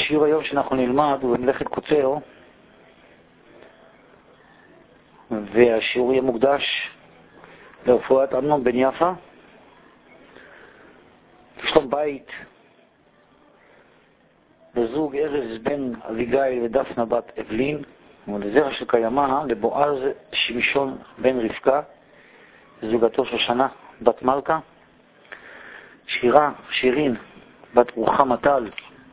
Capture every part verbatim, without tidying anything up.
השיעור היום שאנחנו נלמד הוא במלאכת קוצר, והשיעור יהיה מוקדש לרפואת אמנון בן יפה. שלום בית לזוג ארז בן אביגיל ודפנה בת אבלין, ולזרע של קיימה לבועז שמשון בן רבקה, זוגתו שושנה בת מלכה, שירה שירין בת רוחמה טל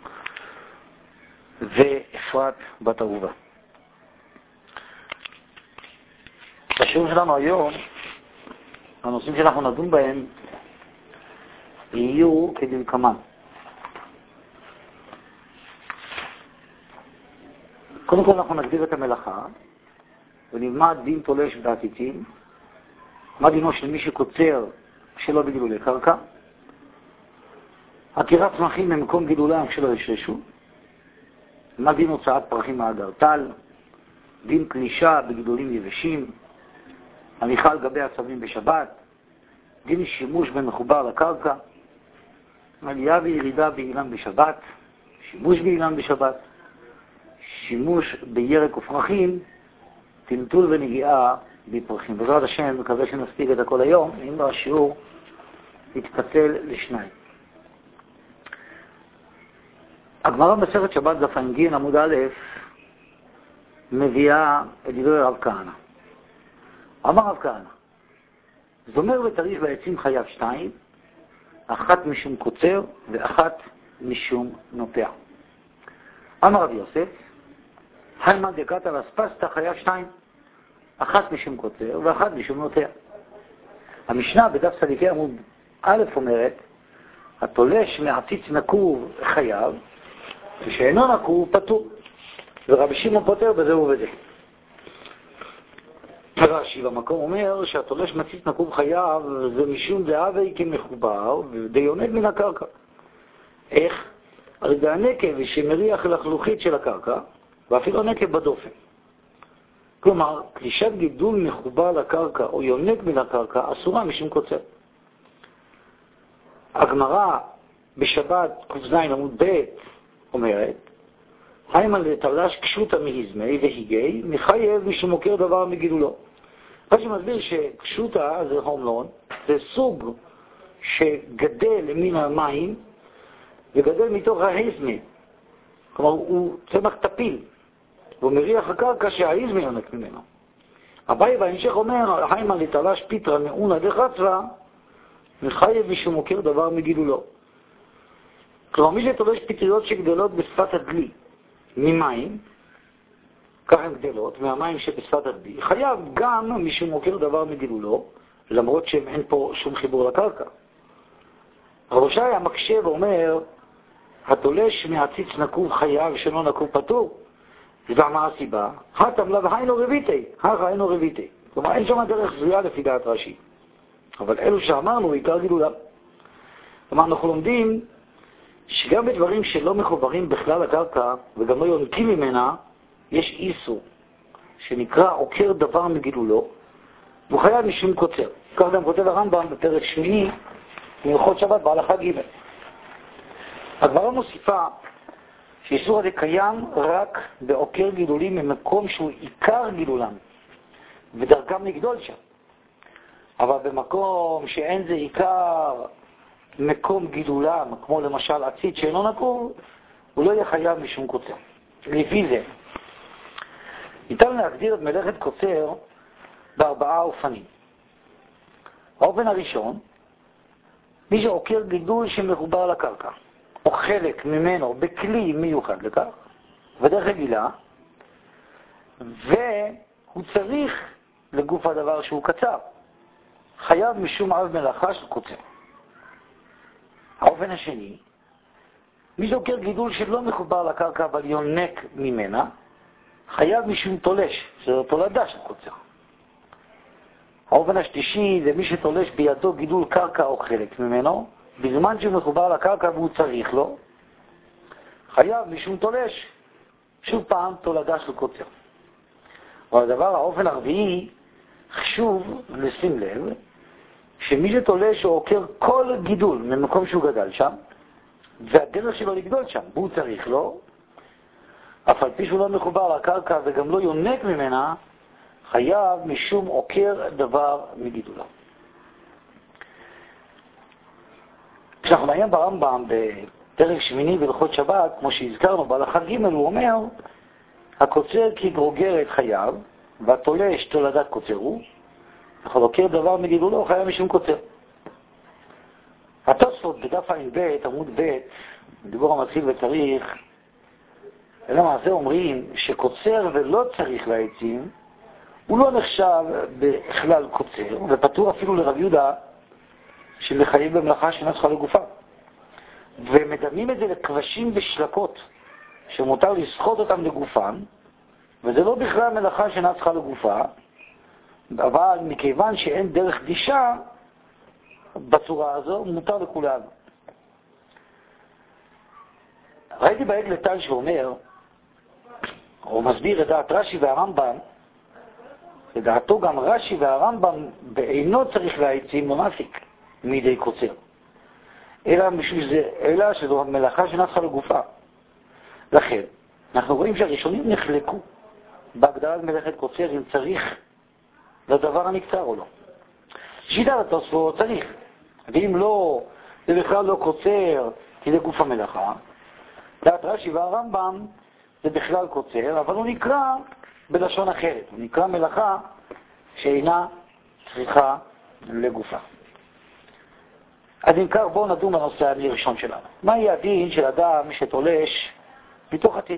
ואפרת בת אהובה. בשיעור שלנו היום הנושאים שאנחנו נדון בהם יהיו כדלקמן. קודם כל אנחנו נגדיר את המלאכה ונלמד דין תולש בעתיתים, מה דינו של מי שקוצר שלא בגילולי קרקע, עקירת צמחים ממקום גידולם כשלא ישרשו, מה דין הוצאת פרחים מהאגרטל, דין קלישה בגידולים יבשים, הליכה על גבי עצבים בשבת, דין שימוש במחובר לקרקע, עלייה וירידה באילן בשבת, שימוש באילן בשבת, שימוש בירק ופרחים, טלטול ונגיעה בפרחים. בעזרת השם, מקווה שנספיק את הכל היום, אם השיעור יתפצל לשניים. הגמרא בספר שבת דף ע"ג עמוד א' מביאה את דברי רב כהנא. אמר רב כהנא, זומר ותריש בעצים חייב שתיים, אחת משום קוצר ואחת משום נוטע. אמר רב יוסף, היימן דקת על אספסתא חייב שתיים, אחת משום קוצר ואחת משום נוטע. המשנה בדף סליקי עמוד א' אומרת, התולש מעציץ נקוב חייב, ושאינו נקוב פטור, ורבי שמעון פוטר בזה ובזה. רש"י במקום אומר שהתולש מעציץ נקוב חייב זה משום דהווי כמחובר ודיונד מן הקרקע. איך? על ידי הנקב שמריח לחלוכית של הקרקע, ואפילו נקב בדופן. כלומר, קלישת גידול מחובר לקרקע או יונק מן הקרקע אסורה משום קוצר. הגמרא בשבת ק"ז עמוד ב' אומרת, היימן לתלש קשוטה מהזמי והיגי מחייב משום מוכר דבר מגידולו. רש"י מסביר שקשוטה זה הומלון, זה סוג שגדל מן המים וגדל מתוך ההזמי. כלומר, הוא צמח טפיל, והוא מריח הקרקע שההזמי יונק ממנו. אביי בהמשך אומר, היימן לתלש פיטרה מאונה דחצרה מחייב משום מוכר דבר מגידולו. כלומר, מי שתולש פטריות שגדלות בשפת הדלי ממים, כך הן גדלות, מהמים שבשפת הדלי, חייב גם משום מוכר דבר מגידולו, למרות שאין פה שום חיבור לקרקע. רבושי המקשה ואומר, התולש מעציץ נקוב חייב שלא נקוב פטור. ומה הסיבה? הטם לב היינו רביטי, הכה היינו רביטי. כלומר, אין שם דרך זויה לפי דעת רש"י. אבל אלו שאמרנו, עיקר גידולם. כלומר, אנחנו לומדים שגם בדברים שלא מחוברים בכלל לקרקע וגם לא יונקים ממנה, יש איסור שנקרא עוקר דבר מגידולו, והוא חייב משום קוצר. כך גם כותב הרמב"ם בפרק שמיני מהלכות שבת בהלכה ג'. הגמרא מוסיפה שאיסור הזה קיים רק בעוקר גידולים ממקום שהוא עיקר גידולם ודרכם לגדול שם. אבל במקום שאין זה עיקר מקום גידולם, כמו למשל עציץ שאינו נקוב, הוא לא יהיה חייב משום קוצר. לפי זה, ניתן להגדיר את מלאכת קוצר בארבעה אופנים. האופן הראשון, מי שעוקר גידול שמחובר לקרקע, או חלק ממנו בכלי מיוחד לכך, ודרך רגילה, והוא צריך לגוף הדבר שהוא קצר, חייב משום אב מלאכה של קוצר. האופן השני, מי שעוקר גידול שלא מחובר לקרקע אבל יונק ממנה, חייב משום תולש, שזו תולדה של קוצר. האופן השלישי זה מי שתולש בידו גידול קרקע או חלק ממנו, בזמן שהוא מחובר לקרקע והוא צריך לו, חייב משום תולש, שוב פעם תולדה של קוצר. והדבר, האופן הרביעי, חשוב לשים לב, שמי שתולש או עוקר כל גידול ממקום שהוא גדל שם, והדרך שלו לגדול שם, והוא צריך לו, אף על פי שהוא לא מחובר לקרקע וגם לא יונק ממנה, חייב משום עוקר דבר מגידולו. כשאנחנו מעיין ברמב"ם בפרק שמיני בהלכות שבת, כמו שהזכרנו בהלכה ג', הוא אומר, הקוצר כי גרוגר את חייו, והתולש תולדת קוצר הוא, אבל עוקר דבר מגידולו חייב משום קוצר. התוספות בדף עין ב', עמוד ב', דיבור המתחיל וצריך, ולמעשה אומרים שקוצר ולא צריך לעצים, הוא לא נחשב בכלל קוצר, ופתור אפילו לרב יהודה שמחייב במלאכה שאינה צריכה לגופה. ומדמים את זה לכבשים ושלקות, שמותר לסחוט אותם לגופן, וזה לא בכלל מלאכה שאינה צריכה לגופה, אבל מכיוון שאין דרך דישה בצורה הזו, מותר לכולם. ראיתי בעגל טל שאומר, הוא מסביר את דעת רש"י והרמב"ם, לדעתו גם רש"י והרמב"ם בעינו צריך להעצים ומפיק מידי קוצר. אלא משום זה, אלא שזו מלאכה שנצחה לגופה. לכן, אנחנו רואים שהראשונים נחלקו בהגדרת מלאכת קוצר אם צריך לדבר הנקצר או לא. שיטת התוספות צריך, ואם לא, זה בכלל לא קוצר, כי זה גוף המלאכה. דעת רש"י והרמב"ם זה בכלל קוצר, אבל הוא נקרא בלשון אחרת, הוא נקרא מלאכה שאינה צריכה לגופה. אז אם כך, בואו נדון בנושא הראשון שלנו. מה יהיה הדין של אדם שתולש מתוך עציץ?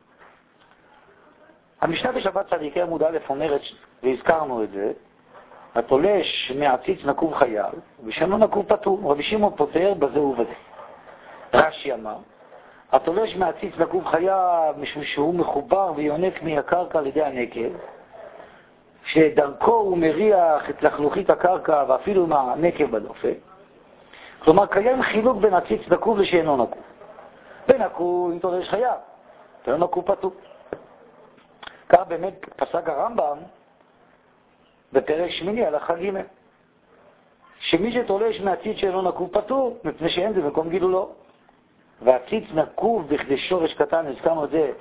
המשנה בשבת צדיקי עמוד א' אומרת, והזכרנו את זה, התולש מעציץ נקוב חייב, ושאינו נקוב פטור. רבי שמעון פוטר בזה ובזה. רש"י אמר, התולש מעציץ נקוב חייב משום שהוא מחובר ויונק מהקרקע על ידי הנקב, שדרכו הוא מריח את לחלוכית הקרקע ואפילו מהנקב בדופק. כלומר, קיים חילוק בין עציץ נקוב לשאינו נקוב. בין נקוב, אם תולש חייב, ולא נקוב פטור. כך באמת פסק הרמב"ם בפרק שמיני הלכה ג', שמי שתולש מעציץ שאינו נקוב פטור, מפני שאין זה מקום גידולו. והעציץ נקוב בכדי שורש קטן, הזכרנו את זה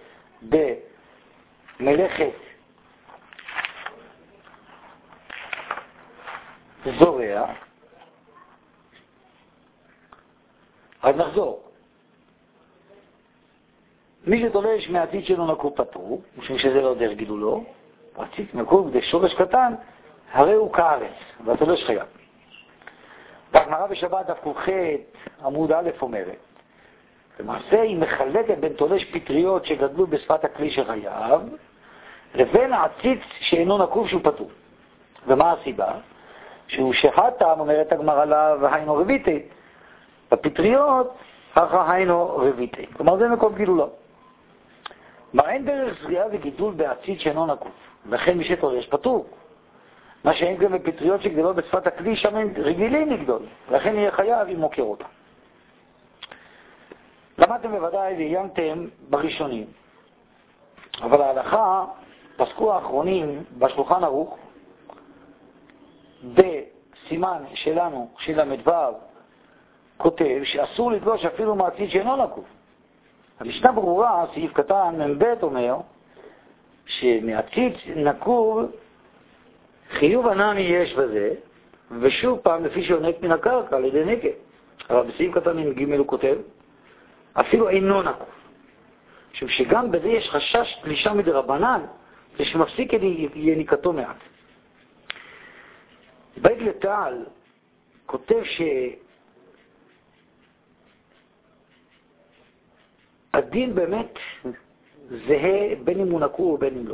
במלאכת זורע. אז נחזור. מי שתולש מעציץ שאינו נקוב פטור, משום שזה לא דרך גידולו, עציץ נקוב בכדי שורש קטן, הרי הוא כארץ, והתולש חייב. והגמרא בשבת דף ק"ח עמוד א' אומרת, למעשה היא מחלקת בין תולש פטריות שגדלו בשפת הכלי שחייב, לבין העציץ שאינו נקוב שהוא פטור. ומה הסיבה? שהוא שחטם, אומרת הגמרא לה, והיינו רביתי. בפטריות, אחר היינו רביתי. כלומר, זה מקום גילולו. מה אין דרך זריעה וגידול בעציץ שאינו נקוב. לכן מי שתולש פטור. מה שאין גם בפטריות שגדלות בשפת הכלי, שם הם רגילים לגדול. לכן יהיה חייב אם מוקר אותה. למדתם בוודאי ועיינתם בראשונים, אבל ההלכה פסקו האחרונים בשולחן ערוך בסימן שלנו, של המדוו, כותב שאסור לתלוש אפילו מעציץ שאינו נקוב. המשנה ברורה, סעיף קטן מב' אומר שמעציץ נקוב חיוב הנמי יש בזה, ושוב פעם לפי שיונק מן הקרקע על ידי נקב. אבל בסעיף קטן מג' הוא כותב אפילו אינו נקוב. משום שגם בזה יש חשש פלישה מדרבנן, זה שמפסיק את יניקתו מעט. בעגל טל כותב שהדין באמת זהה בין אם הוא נקוב ובין אם לא.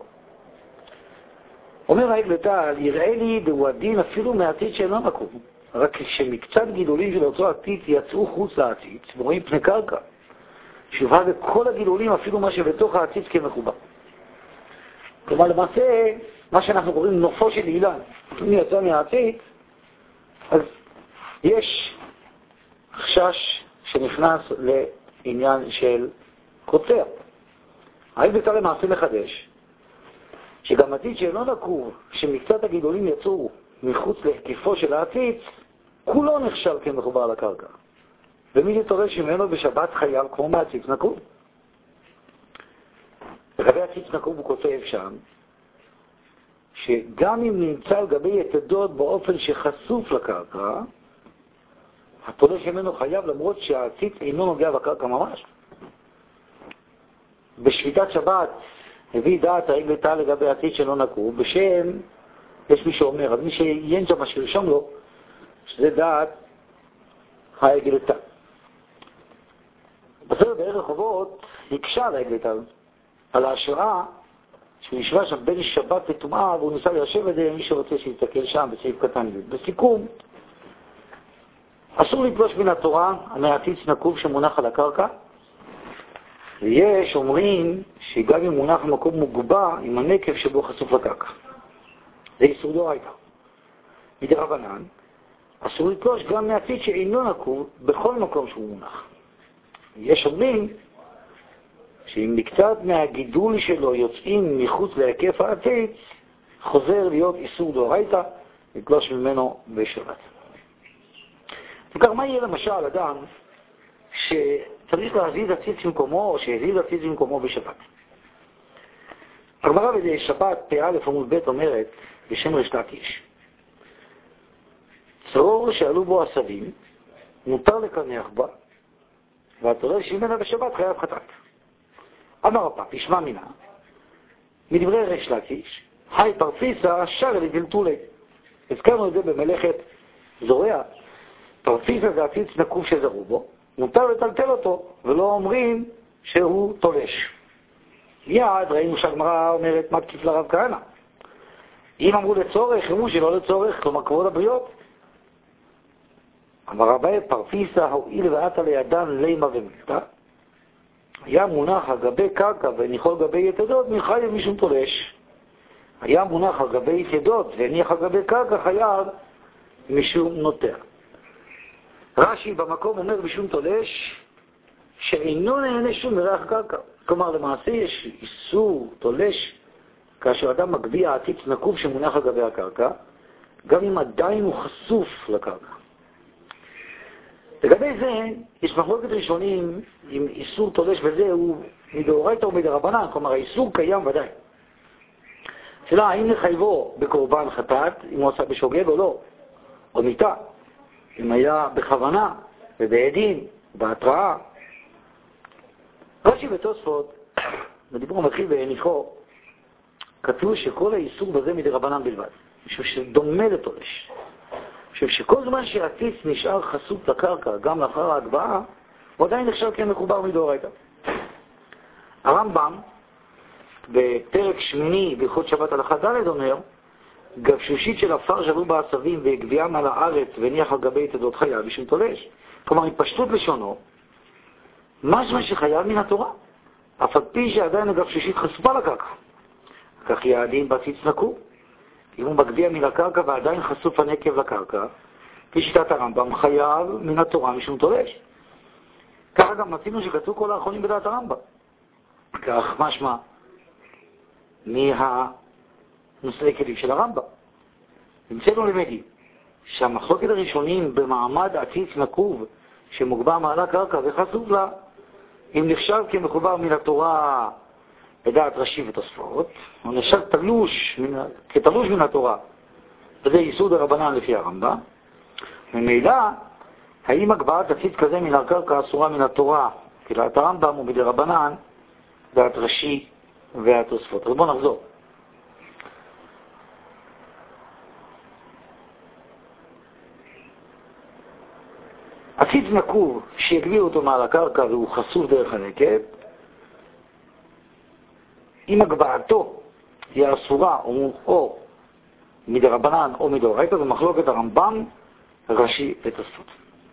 אומר העגל טל, יראה לי דהו הדין אפילו מעציץ שאינו נקוב, רק שמקצת גידולים של אותו עציץ יצאו חוץ לעציץ ורואים פני קרקע, שובה בכל הגידולים אפילו מה שבתוך העציץ כמחובר. כלומר למעשה מה שאנחנו קוראים נופו של אילן, אם יצא מהעציץ, אז יש חשש שנכנס לעניין של קוצר. העגל טל למעשה מחדש שגם עציץ שאינו נקוב, שמקצת הגידולים יצאו מחוץ להיקפו של העציץ, כולו נחשב כמחובר לקרקע. ומי שתולש ממנו בשבת חייב כמו מעציץ נקוב. לגבי הציץ נקוב הוא כותב שם, שגם אם נמצא על גבי יתדות באופן שחשוף לקרקע, התולש ממנו חייב למרות שהציץ אינו נוגע בקרקע ממש. בשביתת שבת הביא דעת העגל תא לגבי הציץ שלא נקוב, בשם, יש מי שאומר, אז מי שיין שם שירשום לו, שזה דעת העגל תא. בסדר בערך חובות הקשה על העגל תא, על ההשראה שהוא ישבה שם בין שבת וטומאה, והוא ניסה ליישב את זה מי שרוצה שיתקל שם בסעיף קטן. בסיכום, אסור לתלוש מן התורה מהציץ נקוב שמונח על הקרקע, ויש אומרים שגם אם מונח במקום מוגבה עם הנקב שבו חשוף לקרקע. זה איסור דאורייתא. מדרבנן, אסור לתלוש גם מהציץ שאינו נקוב בכל מקום שהוא מונח. יש אומרים שאם מקצת מהגידול שלו יוצאים מחוץ להיקף העציץ, חוזר להיות איסור דאורייתא, לתלוש ממנו בשבת. וכך, מה יהיה למשל אדם שצריך להזיז הציץ במקומו, או שהזיז הציץ במקומו בשבת? הגמרא בשבת פ"א עמוד ב' אומרת, בשם ריש לקיש, צרור שעלו בו עשבים, מותר לקנח בה, והתולש ממנה בשבת חייב חטאת. אמר הפאפ, ישמע מינה, מדברי ריש לקיש, היי פרפיסה שר לדלתולי. הזכרנו את זה במלאכת זורע. פרפיסה זה הציץ נקוב שזרו בו, מותר לטלטל אותו, ולא אומרים שהוא תולש. מיד ראינו שהגמרא אומרת מה תקיף לרב כהנא. אם אמרו לצורך, אמרו שלא לצורך, כלומר כבוד הבריות. אמר רבי פרפיסה הועיל ועתה לידן לימה ומילתא, היה מונח על גבי קרקע והניחו על גבי יתדות, מחייב משום תולש. היה מונח על גבי יתדות והניח על גבי קרקע, חייב משום נוטע. רש"י במקום אומר משום תולש, שאינו נהנה שום מריח קרקע. כלומר, למעשה יש איסור תולש כאשר אדם מגביה עציץ נקוב שמונח על גבי הקרקע, גם אם עדיין הוא חשוף לקרקע. לגבי זה, יש מחלוקת ראשונים עם איסור תולש וזה הוא מדאורייתא או מדרבנן, כלומר האיסור קיים ודאי. שאלה, האם לחייבו בקורבן חטאת, אם הוא עשה בשוגג או לא, או מיתה, אם היה בכוונה ובעדין, בהתראה. רש"י ותוספות, בדיבור מתחיל בהניחו, כתבו שכל האיסור בזה מדרבנן בלבד, משום שדומה לתולש. משום שכל זמן שהעציץ נשאר חשוף לקרקע, גם לאחר ההגבהה, הוא עדיין נחשב כמחובר מדאורייתא. הרמב"ם, בפרק שמיני בהלכות שבת הלכה ד' אומר, גבשושית של עפר שבו בעשבים והגביהם על הארץ והניח על גבי יתדות חייב משום תולש. כלומר, עם פשטות לשונו, משמע שחייב מן התורה, אף על פי שעדיין הגבשושית חשופה לקרקע. כך יעדים בעציץ נקוב. אם הוא מגביע מן הקרקע ועדיין חשוף הנקב לקרקע, כפי שיטת הרמב"ם, חייב מן התורה משום תולש. ככה גם מצינו שכתבו כל האחרונים בדעת הרמב"ם. כך משמע מהנושאי כלים של הרמב"ם. נמצאנו למדים שהמחלוקת הראשונים במעמד עציץ נקוב שמוגבע מעל הקרקע וחשוף לה, אם נחשב כמחובר מן התורה בדעת רש"י ותוספות, הוא נחשב תלוש, כתלוש מן התורה, וזה איסור דרבנן לפי הרמב"ם. ממילא, האם הגבהת עציץ כזה מן הקרקע אסורה מן התורה, כדעת הרמב"ם ומדרבנן, דעת רש"י והתוספות. אז בואו נחזור. עציץ נקוב שהגביר אותו מעל הקרקע והוא חשוף דרך הנקב, אם הגבהתו היא אסורה או, או מדרבנן או מדאורייתא, זה מחלוקת הרמב"ם, רש"י ותוספות.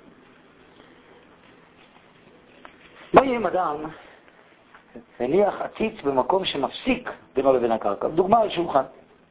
מה יהיה אם אדם הניח עציץ במקום שמפסיק בינו לבין הקרקע? דוגמה על שולחן.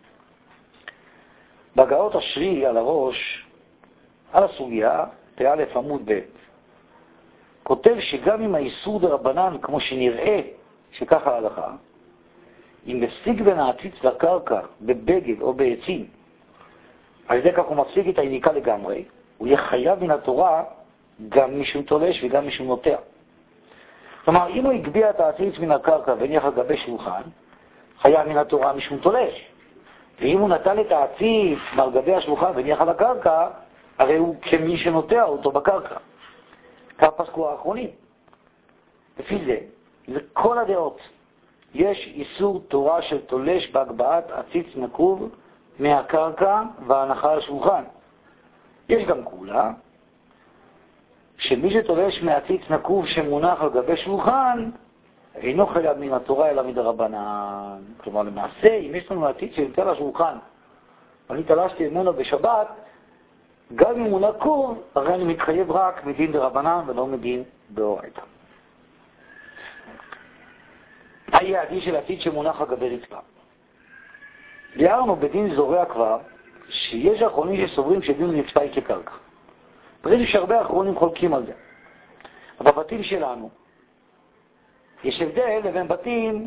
בהגאות השרי על הראש, על הסוגיה, פ"א עמוד ב', כותב שגם אם האיסור דרבנן, כמו שנראה שככה ההלכה, אם מפסיק בין העציץ לקרקע בבגד או בעצים, על ידי כך הוא מפסיק את היניקה לגמרי, הוא יהיה חייב מן התורה גם משום תולש וגם משום נוטע. כלומר, אם הוא הגביע את העציץ מן הקרקע והניח על גבי שולחן, חייב מן התורה משום תולש. ואם הוא נטל את העציץ מעל גבי השולחן והניח על הקרקע, הרי הוא כמי שנוטע אותו בקרקע. כך פסקו האחרונים. לפי זה, לכל הדעות, יש איסור תורה של תולש בהגבהת עציץ נקוב מהקרקע וההנחה על שולחן. יש גם כולה, שמי שתולש מעציץ נקוב שמונח על גבי שולחן, אינו חייב מן התורה אלא מדרבנן. כלומר, למעשה, אם יש לנו עציץ שנמצא על השולחן, ואני תלשתי ממנו בשבת, גם אם הוא נקוב, הרי אני מתחייב רק מדין דרבנן ולא מדין דאורייתא. היעדי של עציץ שמונח על גבי רצפה. ביארנו בדין זורע כבר, שיש האחרונים שסוברים שדין רצפה היא כקרקע. וראינו שהרבה האחרונים חולקים על זה. אבל בבתים שלנו, יש הבדל לבין בתים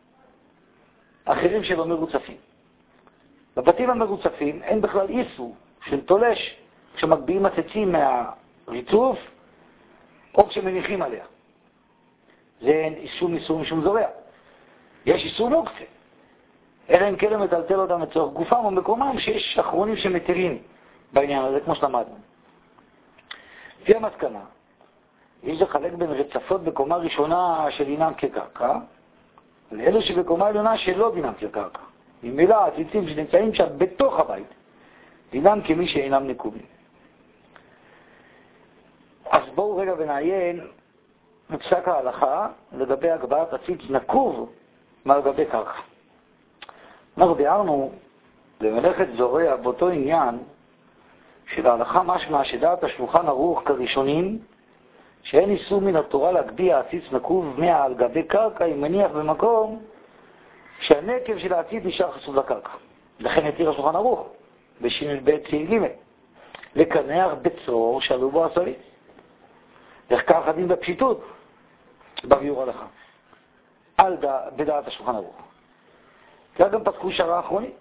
אחרים שלא מרוצפים. בבתים המרוצפים אין בכלל איסור של תולש כשמגביעים עציצים מהריצוף או כשמניחים עליה. זה אין איסור איסור משום זורע. יש איסור מוקצה. אלא אם כן מטלטל אותם לצורך גופם או מקומם, שיש אחרונים שמתירים בעניין הזה, כמו שלמדנו. לפי המסקנה, יש לחלק בין רצפות בקומה ראשונה שדינם כקרקע, לאלו שבקומה עליונה שלא דינם כקרקע. ממילא העציצים שנמצאים שם בתוך הבית, דינם כמי שאינם נקובים. אז בואו רגע ונעיין בפסק ההלכה לגבי הגבהת עציץ נקוב מעל גבי קרקע. אנחנו ביארנו במלאכת זורע באותו עניין של ההלכה משמע שדעת השולחן ערוך כראשונים שאין איסור מן התורה להגביה עציץ נקוב מאה על גבי קרקע אם מניח במקום שהנקב של העציץ נשאר חשוף לקרקע. לכן התיר השולחן ערוך בשינוי בית צי ג' לקנח בצרור שעלו בו הסוליץ. איך כך הדין בפשיטות בביאור הלכה על ד... בדעת השולחן ערוך. כך גם פסקו שער האחרונים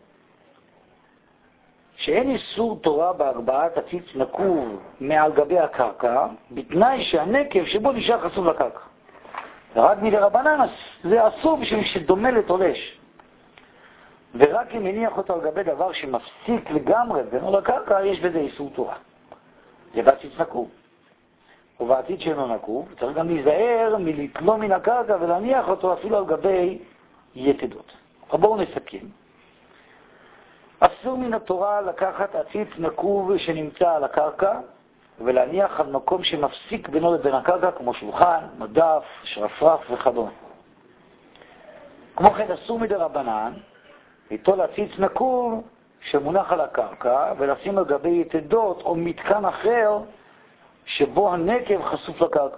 שאין איסור תורה בהגבהת עציץ נקוב מעל גבי הקרקע, בתנאי שהנקב שבו נשאר חשוף לקרקע. ורק מדרבנן זה אסור בשביל שדומה לתולש. ורק אם מניח אותו על גבי דבר שמפסיק לגמרי בינו לקרקע, יש בזה איסור תורה. זה בעציץ נקוב. ובעציץ שאינו נקוב, צריך גם להיזהר מלתלוא מן הקרקע ולהניח אותו אפילו על גבי יתדות. אבל בואו נסכם. אסור מן התורה לקחת עציץ נקוב שנמצא על הקרקע ולהניח על מקום שמפסיק בינו לבין הקרקע כמו שולחן, מדף, שרפרף וכדומה. כמו כן אסור מדרבנן ליטול עציץ נקוב שמונח על הקרקע ולשים על גבי יתדות או מתקן אחר שבו הנקב חשוף לקרקע.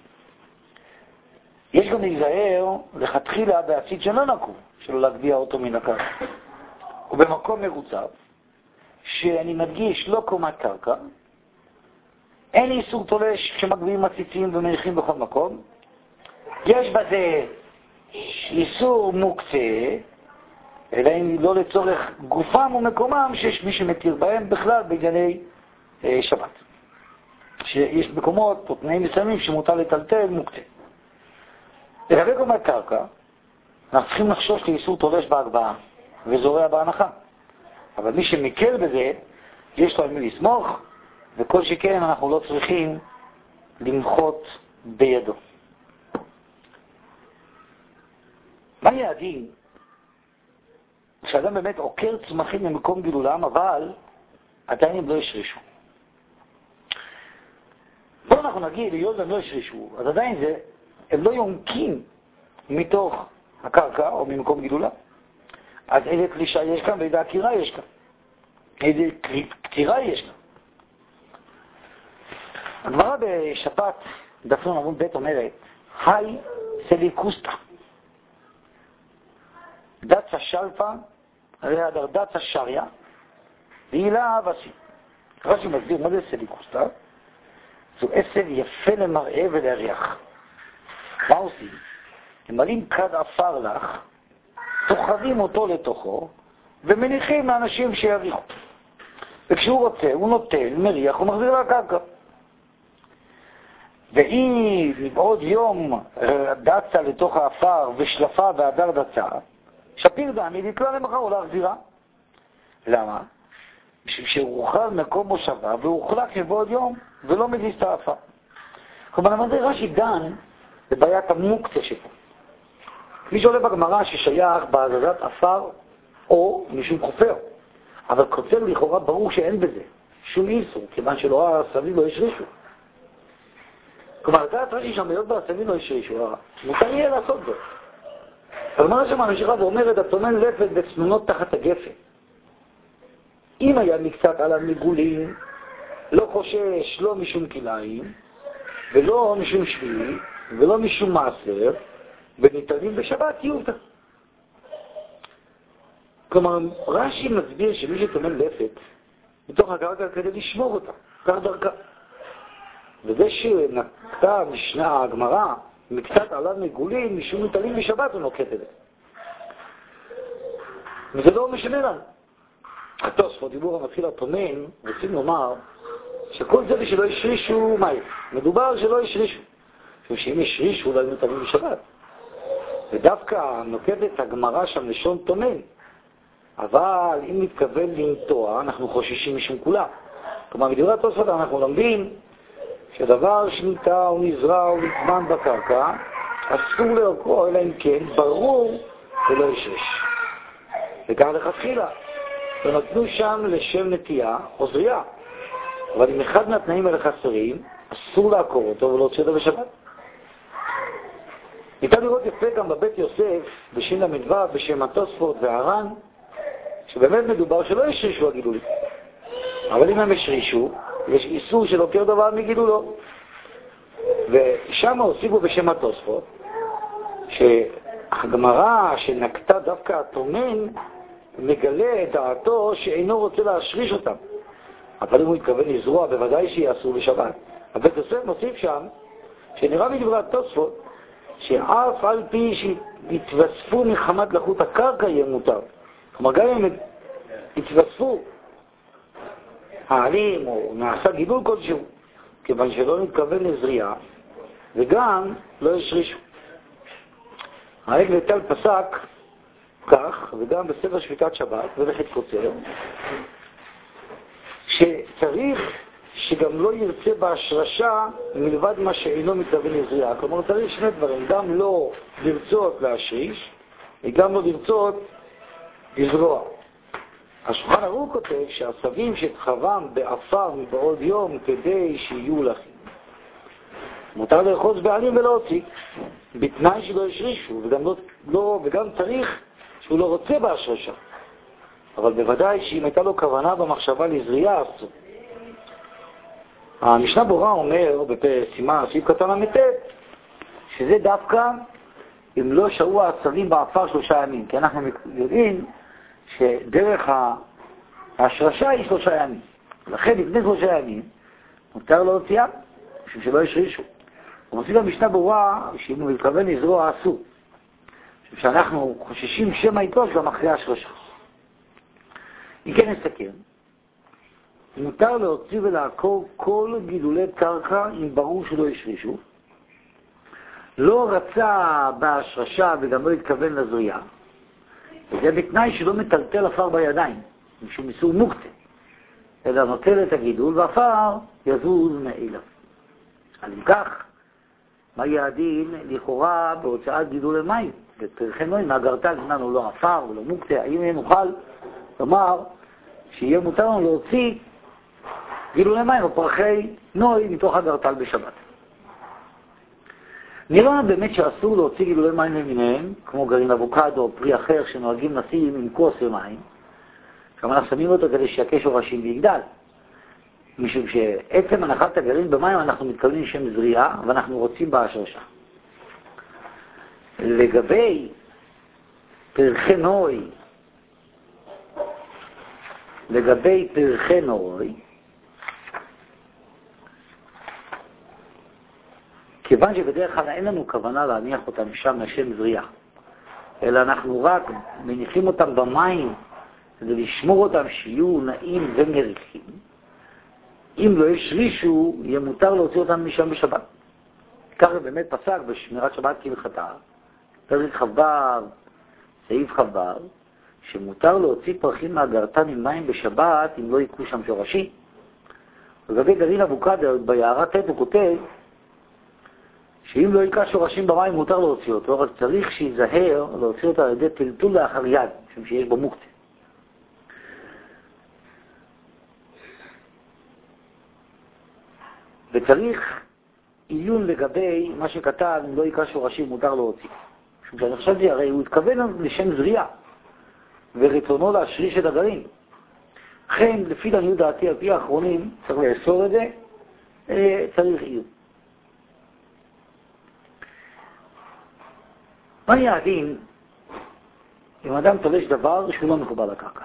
יש גם להיזהר לכתחילה בעציץ שלא נקוב, שלא להגביה אותו מן הקרקע. ובמקום מרוצף, שאני מדגיש לא קומת קרקע, אין איסור תולש כשמגביעים עציצים ומניחים בכל מקום. יש בזה איסור מוקצה, אלא אם לא לצורך גופם ומקומם שיש מי שמתיר בהם בכלל בענייני אה, שבת. שיש מקומות או תנאים מסוימים שמותר לטלטל מוקצה. לגבי קומת קרקע, אנחנו צריכים לחשוש לאיסור תולש בהגבהה וזורע בהנחה. אבל מי שמקל בזה, יש לו על מי לסמוך, וכל שכן אנחנו לא צריכים למחות בידו. מה יהיה הדין? כשאדם באמת עוקר צמחים ממקום גילולם, אבל עדיין הם לא ישרישו. בואו אנחנו נגיד, היות הם לא ישרישו, אז עדיין זה, הם לא יונקים מתוך הקרקע או ממקום גילולם. אז איזה קלישה יש כאן ואיזה עקירה יש כאן. איזה קצירה יש כאן. הגמרא בשבת, דף נ עמוד ב' אומרת, היי סליקוסטה. דצה שלפה, הרי דצה שריה, והילה אבסי. רש"י מסביר מה זה סליקוסטה. זו עשב יפה למראה ולהריח. מה עושים? הם מלאים כד אפר לך, תוחדים אותו לתוכו, ומניחים לאנשים שיריחו. וכשהוא רוצה, הוא נוטל, מריח, הוא מחזיר לקרקע. והיא מבעוד יום דצה לתוך האפר ושלפה והדר דצה, שפיר דמי נתלה למחר או להחזירה. למה? בשביל שהוכל מקום מושבה והוחלק מבעוד יום ולא מזיז את האפר. כלומר, מה זה רש"י דן לבעיית המוקצה שפה. מי שעולה בגמרא ששייך בהזזת אפר או משום חופר, אבל קוצר לכאורה ברור שאין בזה שום איסור, כיוון שלא הסביב לא ישרישו. כלומר, דעת רש"י שם היות והסביב לא ישרישו, מותר יהיה לעשות זאת. אבל מה שמה ממשיכה ואומרת, הטומן לפת וצנונות תחת הגפן. אם היה מקצת על המגולים, לא חושש לא משום כליים, ולא משום שביעי, ולא משום מעשר, וניתנים בשבת יהודה. כלומר, רש"י מסביר שמי שטומן לפת, מתוך הקרקע כדי לשמור אותה, כך דרכה. וזה שנקטה משנה הגמרא, מקצת עליו מגולים, משום ניתנים בשבת הוא נוקט את זה. וזה לא משנה לנו. התוספות, דיבור המתחיל הטומן, רוצים לומר שכל זה שלא ישרישו, מה? מדובר שלא ישרישו. שאם ישרישו, אולי ניתנים בשבת. ודווקא נוקטת הגמרא שם לשון טומן. אבל אם מתכוון לנטוע, אנחנו חוששים משום כולה. כלומר, מדברי התוספות אנחנו לומדים שדבר שניטע או נזרע או נטמן בקרקע, אסור לערכו, אלא אם כן, ברור ולא ישריש. וכך לכתחילה. ונתנו שם לשם נטייה או זריעה. אבל אם אחד מהתנאים האלה חסרים, אסור לעקור אותו ולהוציא אותו בשבת. ניתן לראות יפה גם בבית יוסף, בשין למדבר, בשם התוספות והר"ן, שבאמת מדובר שלא ישרישו הגידולים. אבל אם הם ישרישו, יש איסור של עוקר דבר מגידולו. ושם הוסיפו בשם התוספות, שהגמרא שנקטה דווקא הטומן, מגלה את דעתו שאינו רוצה להשריש אותם. אבל אם הוא מתכוון לזרוע, בוודאי שיעשו בשבת. הבית יוסף מוסיף שם, שנראה מדברי התוספות, שאף על פי שהתווספו מחמת לחות הקרקע יהיה מותר. כלומר, גם אם התווספו העלים או נעשה גידול כלשהו, כיוון שלא מתכוון לזריעה, וגם לא ישרישו. העגל טל פסק כך, וגם בספר שביתת שבת, ולכת קוצר, שצריך שגם לא ירצה בהשרשה מלבד מה שאינו מתכוון לזריעה. כלומר, צריך שני דברים, גם לא לרצות להשריש, וגם לא לרצות לזרוע. השולחן ערוך כותב שהעשבים שתחבם באפר מבעוד יום כדי שיהיו לכם. מותר לאחוז בעלים ולהוציא, בתנאי שלא ישרישו, וגם, לא, לא, וגם צריך שהוא לא רוצה בהשרשה. אבל בוודאי שאם הייתה לו כוונה במחשבה לזריעה, אסור. המשנה ברורה אומר בסימן סעיף קטן המתת, שזה דווקא אם לא שהו העשבים באפר שלושה ימים, כי אנחנו יודעים שדרך ההשרשה היא שלושה ימים. לכן לפני שלושה ימים מותר להוציאה, בשביל שלא ישרישו. ומוסיף המשנה ברורה שאם הוא מתכוון לזרוע אסור. שאנחנו חוששים שמא יתלוש גם אחרי השרשה. אם כן נסתכל, מותר להוציא ולעקור כל גידולי קרקע אם ברור שלא ישרישו. לא רצה בהשרשה וגם לא התכוון לזריעה. וזה בתנאי שלא מטלטל אפר בידיים, משום איסור מוקצה, אלא נוטל את הגידול ואפר יזוז מאליו. אז אם כך, מה יהיה הדין לכאורה בהוצאת גידול למים? ופרחי נוי מהגרתל זמנו לא אפר ולא מוקצה. האם נוכל לומר שיהיה מותר לנו להוציא גידול למים או פרחי נוי מתוך הגרתל בשבת? נראה באמת שאסור להוציא גידולי מים למיניהם, כמו גרעין אבוקדו או פרי אחר שנוהגים לשים עם כוס ומים. כלומר, אנחנו שמים אותו כדי שיכה שורשים ויגדל. משום שעצם הנחת הגרעין במים אנחנו מתכוונים שם זריעה, ואנחנו רוצים בהשרשה. לגבי פרחי נוי, לגבי פרחי נוי, כיוון שבדרך כלל אין לנו כוונה להניח אותם שם לשם זריעה, אלא אנחנו רק מניחים אותם במים כדי לשמור אותם שיהיו נעים ומריחים, אם לא ישרישו, יהיה מותר להוציא אותם משם בשבת. ככה באמת פסק בשמירת שבת כהלכתה, פרק כ"ו, סעיף כ"ו, שמותר להוציא פרחים מהגרתן עם מים בשבת אם לא יקרו שם שורשים. לגבי גרעין אבוקדו ביערת ט' הוא כותב שאם לא יקרה שורשים במים מותר להוציא אותו, רק צריך שיזהר להוציא אותו על ידי טלטול לאחר יד, משום שיש בו מוקצה. וצריך עיון לגבי מה שכתב, אם לא יקרה שורשים מותר להוציא. משום שאני חשבתי, הרי הוא התכוון לשם זריעה, ורצונו להשריש את הגרעין. לכן, לפי לעניות דעתי, על פי האחרונים, צריך לאסור את זה, צריך עיון. מה יהיה הדין אם אדם תולש דבר שהוא לא מקובל לקרקע?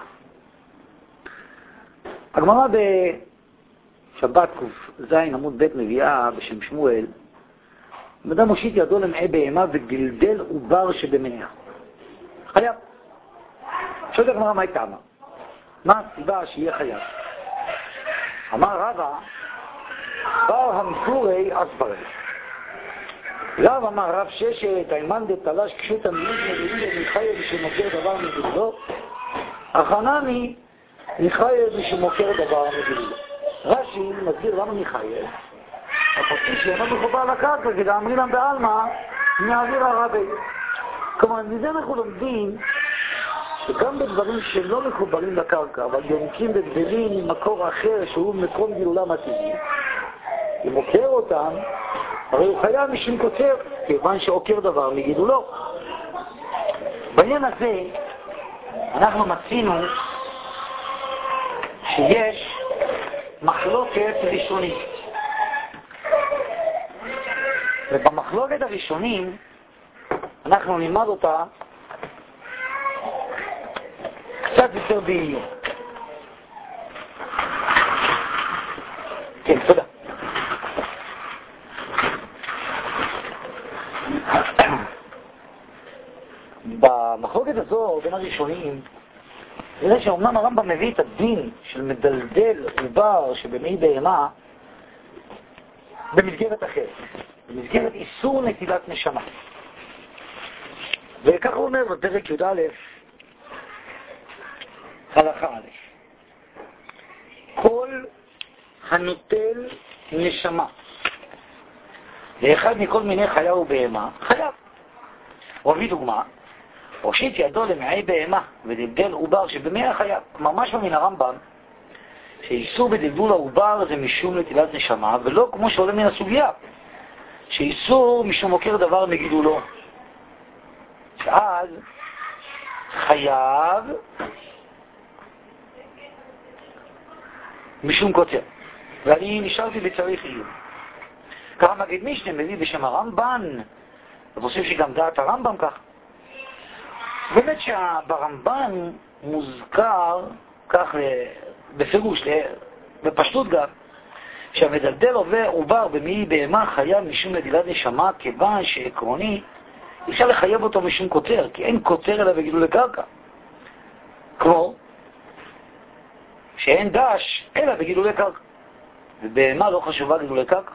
הגמרא בשבת ק"ז עמוד ב' מביאה בשם שמואל, אדם מושיט ידו למעי בהמה וגלדל עובר שבמעיה. חייב. שואלת הגמרא מה הייתה? מה הסיבה שיהיה חייב? אמר רבא, בר המסורי אסברי. רב אמר רב ששת, הימן דתלש קשות המילים נביאים מחייב שמוכר דבר מגדולו, החנני מחייב שמוכר דבר מגדולו. רש"י מסביר למה מחייב, הפרטי שאינו מחובר לקרקע, כדי אמרינם בעלמא, מעביר הרבי. כלומר, מזה אנחנו לומדים שגם בדברים שלא מחוברים לקרקע, אבל יונקים וגדלים ממקור אחר שהוא מקום גילולם הטבעי, אם עוקר אותם, הרי הוא חייב משום קוצר, כיוון שעוקר דבר מגידולו. בעניין הזה אנחנו מצינו שיש מחלוקת ראשונית. ובמחלוקת הראשונים אנחנו נלמד אותה קצת יותר בעיון. כן, תודה. במחלוקת הזו בין הראשונים נראה שאומנם הרמב"ם מביא את הדין של מדלדל עובר שבמעי בהמה במסגרת אחרת, במסגרת איסור נטילת נשמה. וכך הוא אומר בפרק י"א הלכה א', כל הנוטל נשמה לאחד מכל מיני חיה ובהמה חייב. הוא מביא דוגמה, הושיט ידו למעי בהמה ודלדל עובר שבמעי החייב. כלומר, משהו מן הרמב"ם שאיסור בדלדול העובר זה משום נטילת נשמה, ולא כמו שעולה מן הסוגיה שאיסור משום עוקר דבר מגידולו, שאז חייב משום קוצר. ואני נשארתי בצריך עיון. ככה מגיד משנה מביא בשם הרמב"ן, וחושב שגם דעת הרמב"ם כך. באמת שברמב"ן מוזכר כך בפירוש, בפשטות גם, שהמדלדל עובר במעי בהמה חייב משום נטילת נשמה, כיוון שעקרוני אפשר לחייב אותו משום קוצר, כי אין קוצר אלא בגידול קרקע. כמו שאין דש אלא בגידולי קרקע, ובהמה לא חשובה גידולי קרקע.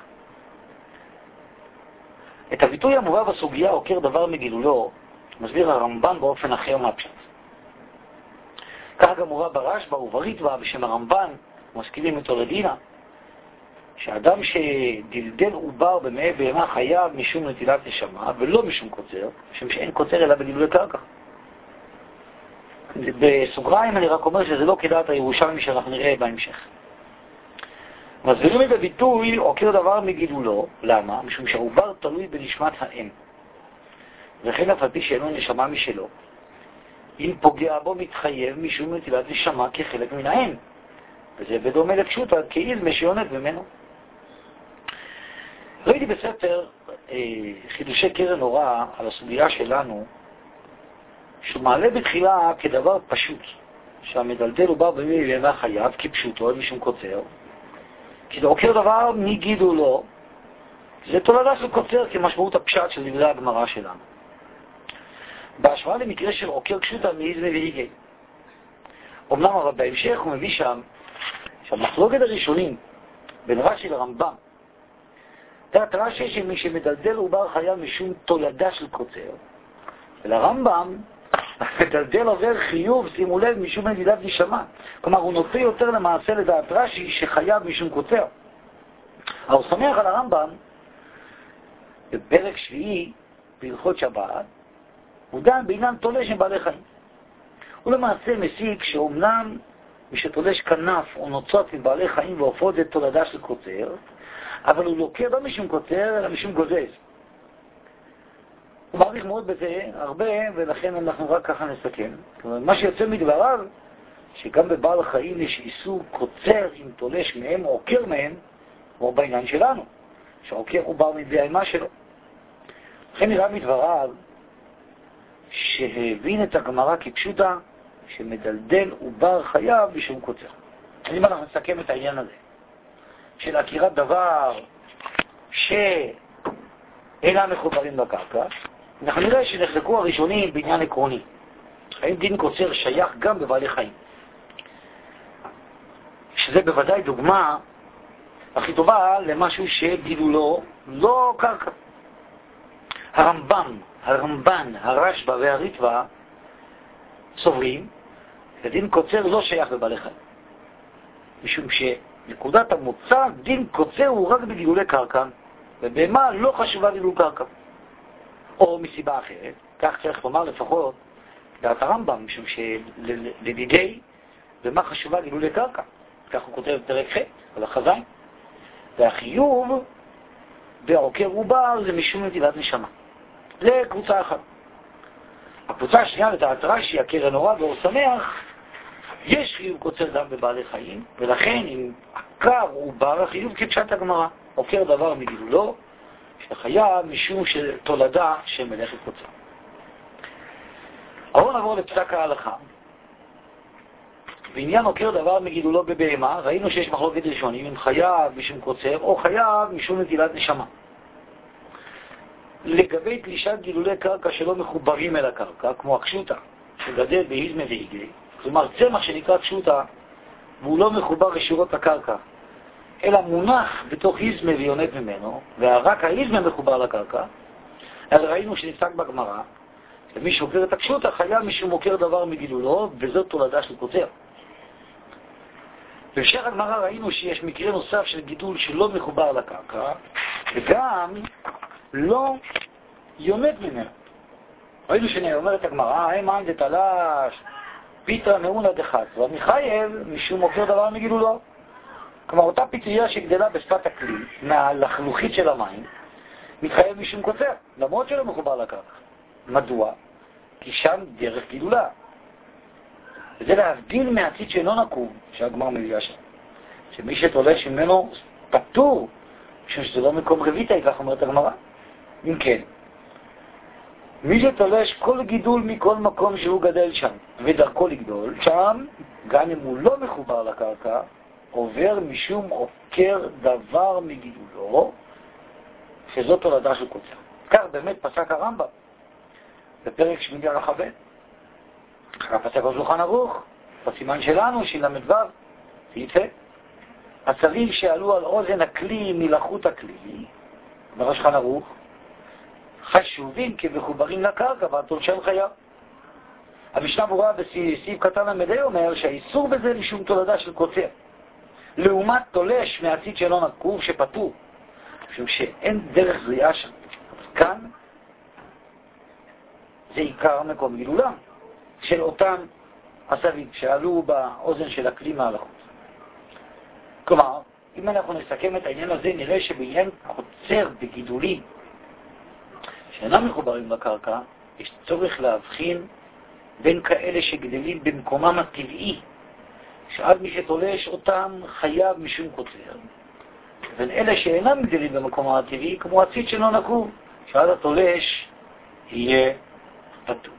את הביטוי המובא בסוגיה עוקר דבר מגידולו מסביר הרמב"ן באופן אחר מהפשט. כך גם מובא ברשב"א ובריטב"א בשם הרמב"ן, מסכימים אותו לדינה, שאדם שדלדל עובר במעי בהמה חייב משום נטילת נשמה ולא משום קוצר, משום שאין קוצר אלא בגידולי קרקע. בסוגריים אני רק אומר שזה לא כדעת הירושלמי שאנחנו נראה בהמשך. מסבירים את הביטוי עוקר דבר מגידולו. למה? משום שהעובר תלוי בנשמת האם, וכן אף על פי שאינו נשמה משלו, אם פוגע בו מתחייב משום נטילת נשמה כחלק מן האם, וזה בדומה לפשוטה כאיזמה שיונק ממנו. ראיתי בספר אה, חידושי קרן אורה על הסוגיה שלנו, שהוא מעלה בתחילה כדבר פשוט, שהמדלדל עובר במעי בהמה חייב כפשוטו אין משום קוצר, כי זה עוקר דבר מגידולו, זה תולדה של קוצר כמשמעות הפשט של דברי הגמרא שלנו. בהשוואה למקרה של עוקר קשוטה מאיזמה והיגי. אמנם אבל בהמשך הוא מביא שם שהמחלוקת הראשונים בין רש"י לרמב"ם דעת רש"י שמי שמדלדל עובר חיה משום תולדה של קוצר, ולרמב"ם מדלדל עובר חיוב, שימו לב, משום נטילת נשמה. כלומר, הוא נוטה יותר למעשה לדעת רש"י שחייב משום קוצר. אבל הוא שמח על הרמב"ם, בפרק שביעי, בהלכות שבת, הוא דן בעניין תולש עם בעלי חיים. הוא למעשה מסיק שאומנם מי שתולש כנף או נוצות עם בעלי חיים ועופות זה תולדה של קוצר, אבל הוא לוקח לא משום קוצר, אלא משום גוזז. הוא מעריך מאוד בזה הרבה, ולכן אנחנו רק ככה נסכם. מה שיוצא מדבריו, שגם בבעל החיים יש איסור קוצר אם תולש מהם או עוקר מהם, או בעניין שלנו, שהעוקר הוא בר מבהמה שלו. לכן נראה מדבריו שהבין את הגמרא כפשוטה, שמדלדל ובר חייב משום קוצר. אז אם אנחנו נסכם את העניין הזה, של עקירת דבר שאינם מחוברים לקרקע, אנחנו נראה שנחלקו הראשונים בעניין עקרוני. האם דין קוצר שייך גם בבעלי חיים? שזה בוודאי דוגמה הכי טובה למשהו שגילולו לא קרקע. הרמב"ם, הרמב"ן, הרשב"א והריטב"א סוברים שדין קוצר לא שייך בבעלי חיים. משום שנקודת המוצא, דין קוצר הוא רק בגילולי קרקע, ובהמה לא חשובה גילול קרקע. או מסיבה אחרת, כך צריך לומר לפחות דעת הרמב"ם, משום שלדידי במה חשובה גילולי קרקע. כך הוא כותב בפרק ח' על החזיים. והחיוב בעוקר עובר זה משום נטילת נשמה. זה קבוצה אחת. הקבוצה השנייה לדעת רש"י, הקרן אורה ואור שמח, יש חיוב קוצר גם בבעלי חיים, ולכן אם עקר עובר החיוב כפשט הגמרא, עוקר דבר מגילולו, שחייב משום של תולדה של מלאכת קוצר. אבל נעבור לפסק ההלכה. בעניין עוקר דבר מגילולו בבהמה, ראינו שיש מחלוקת ראשונים אם חייב משום קוצר או חייב משום נטילת נשמה. לגבי תלישת גילולי קרקע שלא מחוברים אל הקרקע, כמו הקשוטה, שגדל בהיזמה והיגלי, כלומר צמח שנקרא קשוטה, והוא לא מחובר ישירות לקרקע, אלא מונח בתוך היזמה ויונק ממנו, ורק ההיזמה מחובר לקרקע, אז ראינו שנפסק בגמרא, שמי שעוקר את הקשוטה חייב משום עוקר דבר מגילולו, וזאת תולדה של קוצר. בהמשך הגמרא ראינו שיש מקרה נוסף של גידול שלא מחובר לקרקע, וגם לא יונק ממנו. ראינו שאומרת הגמרא, אין מן דתלש, פיתרא מאונא דחצרא, מחייב משום עוקר דבר מגילולו. כלומר, אותה פטריה שגדלה בשפת הכלי, מהלחלוכית של המים, מתחייב משום קוצר, למרות שלא מחובר לקרקע. מדוע? כי שם דרך גילולה. וזה להבדיל מהציץ שאינו נקוב, שהגמרא מביאה שם. שמי שתולש ממנו פטור, משום שזה לא מקום רביטה, כך אומרת הגמרא. אם כן, מי שתולש כל גידול מכל מקום שהוא גדל שם, ודרכו לגדול, שם, גם אם הוא לא מחובר לקרקע, עובר משום עוקר דבר מגידולו, שזאת תולדה של קוצר. כך באמת פסק הרמב"ם, בפרק שמיני הלכה ב'. אחר פסק בשולחן ערוך, בסימן שלנו, שלמד ו', סעיף ה'. הצווים שעלו על אוזן הכלי מלחות הכלי, בשולחן ערוך, חשובים כמחוברים לקרקע, והתולשן חייב. המשנה ברורה בסעיף קטן המדי אומר שהאיסור בזה משום תולדה של קוצר. לעומת תולש מהציץ שלא נקוב שפטור, משום שאין דרך זריעה שם. כאן זה עיקר מקום גילולם של אותם עשבים שעלו באוזן של הכלי מהלכות. כלומר, אם אנחנו נסכם את העניין הזה, נראה שבעניין קוצר בגידולים שאינם מחוברים לקרקע, יש צורך להבחין בין כאלה שגדלים במקומם הטבעי, שעד מי שתולש אותם חייב משום קוצר, ובין אלה שאינם גדלים במקומם הטבעי, כמו הציץ שלא נקוב, שעד התולש יהיה פטור.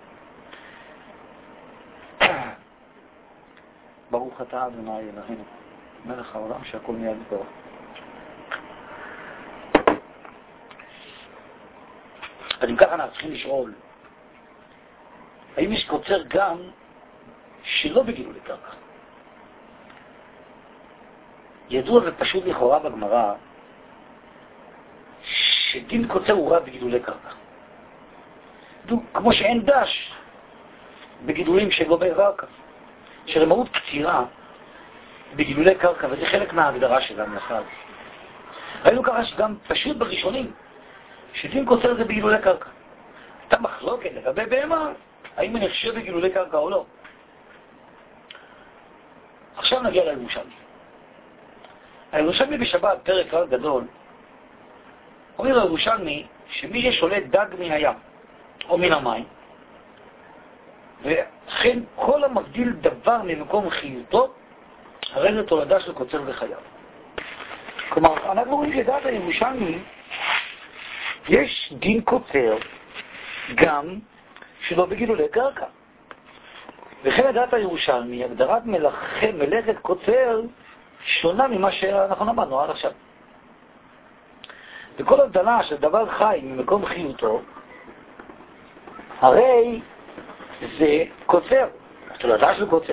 ברוך אתה אדוני אלוהינו, מלך העולם שהכל נהיה בדברו. אז אם ככה אנחנו צריכים לשאול, האם יש קוצר גם שלא בגילולי קרקע? ידוע ופשוט לכאורה בגמרא שדין קוצר הוא רע בגידולי קרקע. כמו שאין דש בגידולים שלא בקרקע. שרמאות קצירה בגידולי קרקע, וזה חלק מההגדרה שלנו אחד. ראינו ככה שגם פשוט בראשונים, שדין קוצר זה בגידולי קרקע. הייתה מחלוקת לגבי בהמה, האם הוא נחשב בגידולי קרקע או לא. עכשיו נגיע לירושלמי. הירושלמי בשבת, פרק כלל גדול, אומר לירושלמי שמי ששולט דג מן הים או מן המים, וכן כל המבדיל דבר ממקום חיותו, הרי זה תולדה של קוצר וחייו. כלומר, אנחנו רואים לדעת הירושלמי, יש דין קוצר גם שלא בגידולי קרקע. וכן לדעת הירושלמי, הגדרת מלאכת, מלאכת קוצר שונה ממה שאנחנו למדנו עד עכשיו. וכל הבדלה של דבר חי ממקום חיותו, הרי זה קוצר, תולדה של קוצר.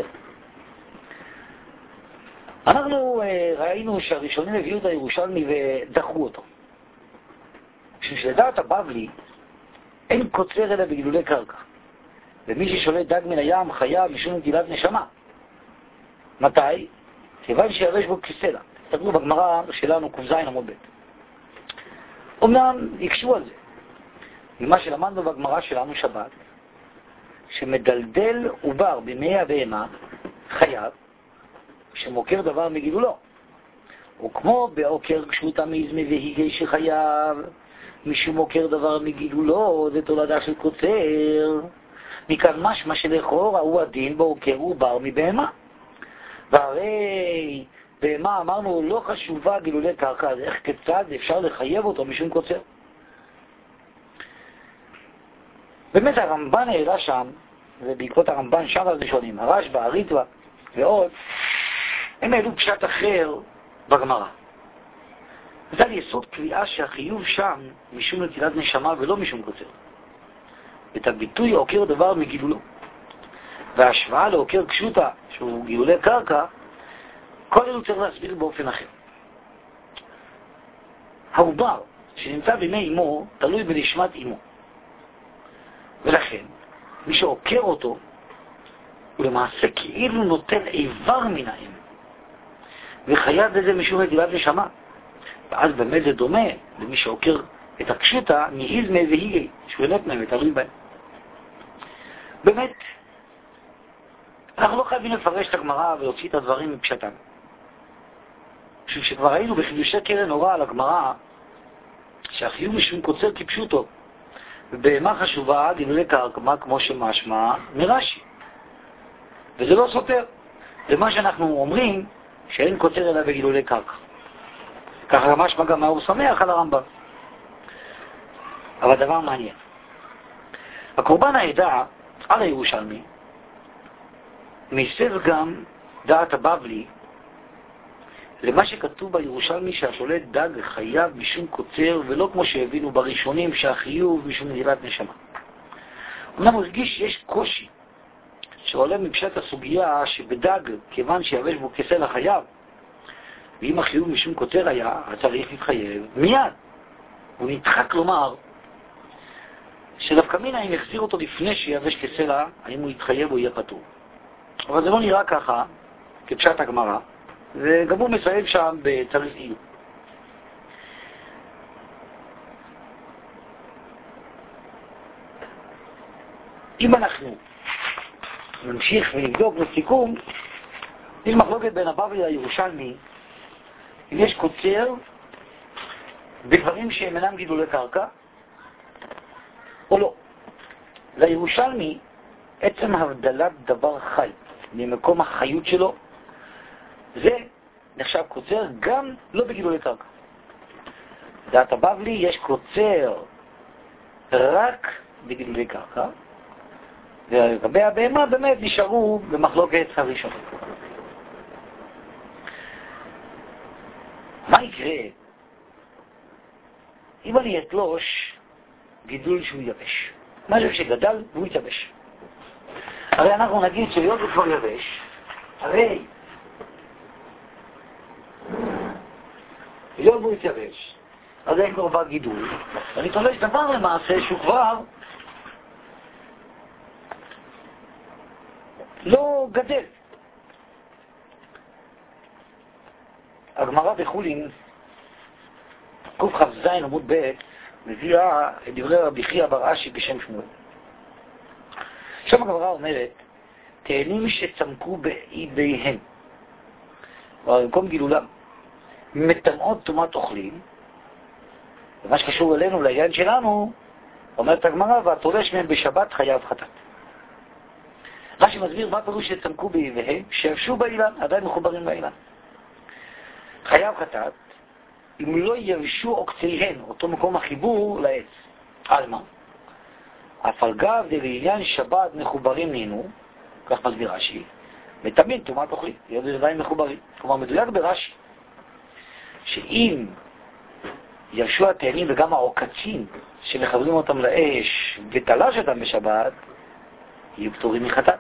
אנחנו uh, ראינו שהראשונים הביאו את הירושלמי ודחו אותו. משום שלדעת הבבלי אין קוצר אלא בגידולי קרקע. ומי ששולט דג מן הים חייב משום נטילת נשמה. מתי? כיוון שירש בו כסלע. תראו בגמרא שלנו ק"ז עמוד ב'. אמנם יקשו על זה. ממה שלמדנו בגמרא שלנו שבת, שמדלדל עובר במי הבהמה חייב, שמוכר דבר מגידולו. וכמו בעוקר קשוטה מאיזמי והיגי שחייב, מי שמוכר דבר מגידולו, זה תולדה של קוצר. מכאן משמע שלכאורה הוא הדין בעוקר עובר מבהמה. והרי בהמה אמרנו לא חשובה גילולי קרקע, אז איך כיצד אפשר לחייב אותו משום קוצר? באמת הרמב"ן העלה שם, ובעקבות הרמב"ן שם הראשונים, הרשב"א, הריטב"א ועוד, הם העלו פשט אחר בגמרא. זה על יסוד קביעה שהחיוב שם משום נטילת נשמה ולא משום קוצר. את הביטוי עוקר דבר מגילולו. וההשוואה לעוקר קשוטה, שהוא גילולי קרקע, כל אלו צריך להסביר באופן אחר. העובר שנמצא בימי אמו תלוי בנשמת אמו. ולכן, מי שעוקר אותו, הוא למעשה כאילו נוטל איבר מן האם. וחייב בזה משום נטילת נשמה. ואז באמת זה דומה למי שעוקר את הקשוטה מאיזמי והיגי, שהוא באמת מהם ותלוי בהם. באמת, אנחנו לא חייבים לפרש את הגמרא ולהוציא את הדברים מפשטם. משום שכבר ראינו בחידושי קרן אורה על הגמרא, שהחיוב משום קוצר כפשוטו, ובהמה חשובה גילולי קרקע, כמו שמשמע מרש"י. וזה לא סותר. זה מה שאנחנו אומרים, שאין קוצר אלא בגילולי קרקע. ככה משמע גם מאור שמח על הרמב"ם. אבל דבר מעניין. הקורבן העדה על הירושלמי מסב גם דעת הבבלי למה שכתוב בירושלמי שהשולט דג חייב משום קוצר, ולא כמו שהבינו בראשונים שהחיוב משום נטילת נשמה. אמנם הוא הרגיש שיש קושי שעולה מפשט הסוגיה שבדג, כיוון שיבש בו כסלע חייב, ואם החיוב משום קוצר היה, צריך להתחייב מיד. הוא נדחק לומר שדווקא מן אם יחזיר אותו לפני שיבש כסלע, האם הוא יתחייב או יהיה פטור. אבל זה לא נראה ככה כפשט הגמרא, וגם הוא מסיים שם בצריך עיון. אם אנחנו נמשיך ונבדוק לסיכום, יש מחלוקת בין הבבלי לירושלמי אם יש קוצר בדברים שהם אינם גידולי קרקע או לא. לירושלמי עצם הבדלת דבר חי ממקום החיות שלו, זה נחשב קוצר גם לא בגידולי קרקע. דעת הבבלי יש קוצר רק בגידולי קרקע, ולגבי הבהמה באמת נשארו במחלוקת הראשונה. מה יקרה אם אני אתלוש גידול שהוא יבש? משהו שגדל והוא יתבש. הרי אנחנו נגיד שהיות הוא כבר יבש, הרי היות והוא יתבש, אז אין כבר גידול. אני תולש דבר למעשה שהוא כבר לא גדל. הגמרא בחולין, קכ"ז עמוד ב', מביאה את דברי רבי חייא בר אשי בשם שמואל. שם הגמרא אומרת, תאנים שצמקו באיביהם, במקום גילולם, מטמאות טומאת אוכלים, ומה שקשור אלינו, לעניין שלנו, אומרת הגמרא, והתולש מהם בשבת חייב חטאת. רש"י מסביר מה פירוש שצמקו באיביהם, שיבשו באילן, עדיין מחוברים באילן. חייב חטאת, אם לא יבשו עוקציהן, אותו מקום החיבור לעץ. על מה? אף על גב דלעניין שבת מחוברים נינו, כך מסביר רש"י, ותמיד טומאת אוכלים, יהיו עדיין מחוברים. כלומר, מדויק ברש"י, שאם יבשו התאנים וגם העוקצים שמחברים אותם לאש ותלש אותם בשבת, יהיו פטורים מחטאת.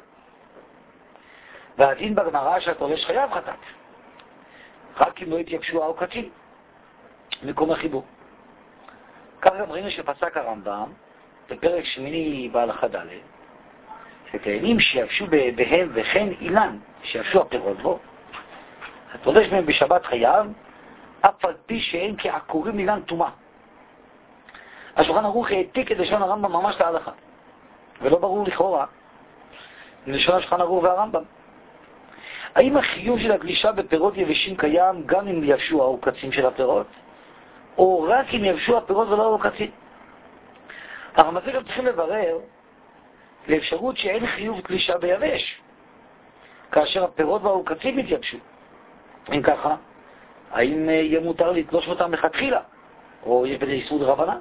והדין בגמרא שהתולש חייב חטאת, רק אם לא יתייבשו העוקצים, מקום החיבור. כך גם ראינו שפסק הרמב"ם, בפרק שמיני בהלכה ד', שתאנים שיבשו בהם וכן אילן, שיבשו הפירות בו, התולש מהם בשבת חייב, אף על פי שאין כעקורים אילן טומאה. השולחן ערוך העתיק את לשון הרמב"ם ממש להלכה, ולא ברור לכאורה מלשון השולחן ערוך והרמב"ם. האם החיוב של הגלישה בפירות יבשים קיים גם אם יבשו העוקצים של הפירות, או רק אם יבשו הפירות ולא העוקצים? אנחנו אפילו צריכים לברר לאפשרות שאין חיוב גלישה ביבש, כאשר הפירות והעוקצים מתייבשו. אם ככה, האם יהיה מותר לתלוש אותם לכתחילה, או יש בזה איסור דרבנן?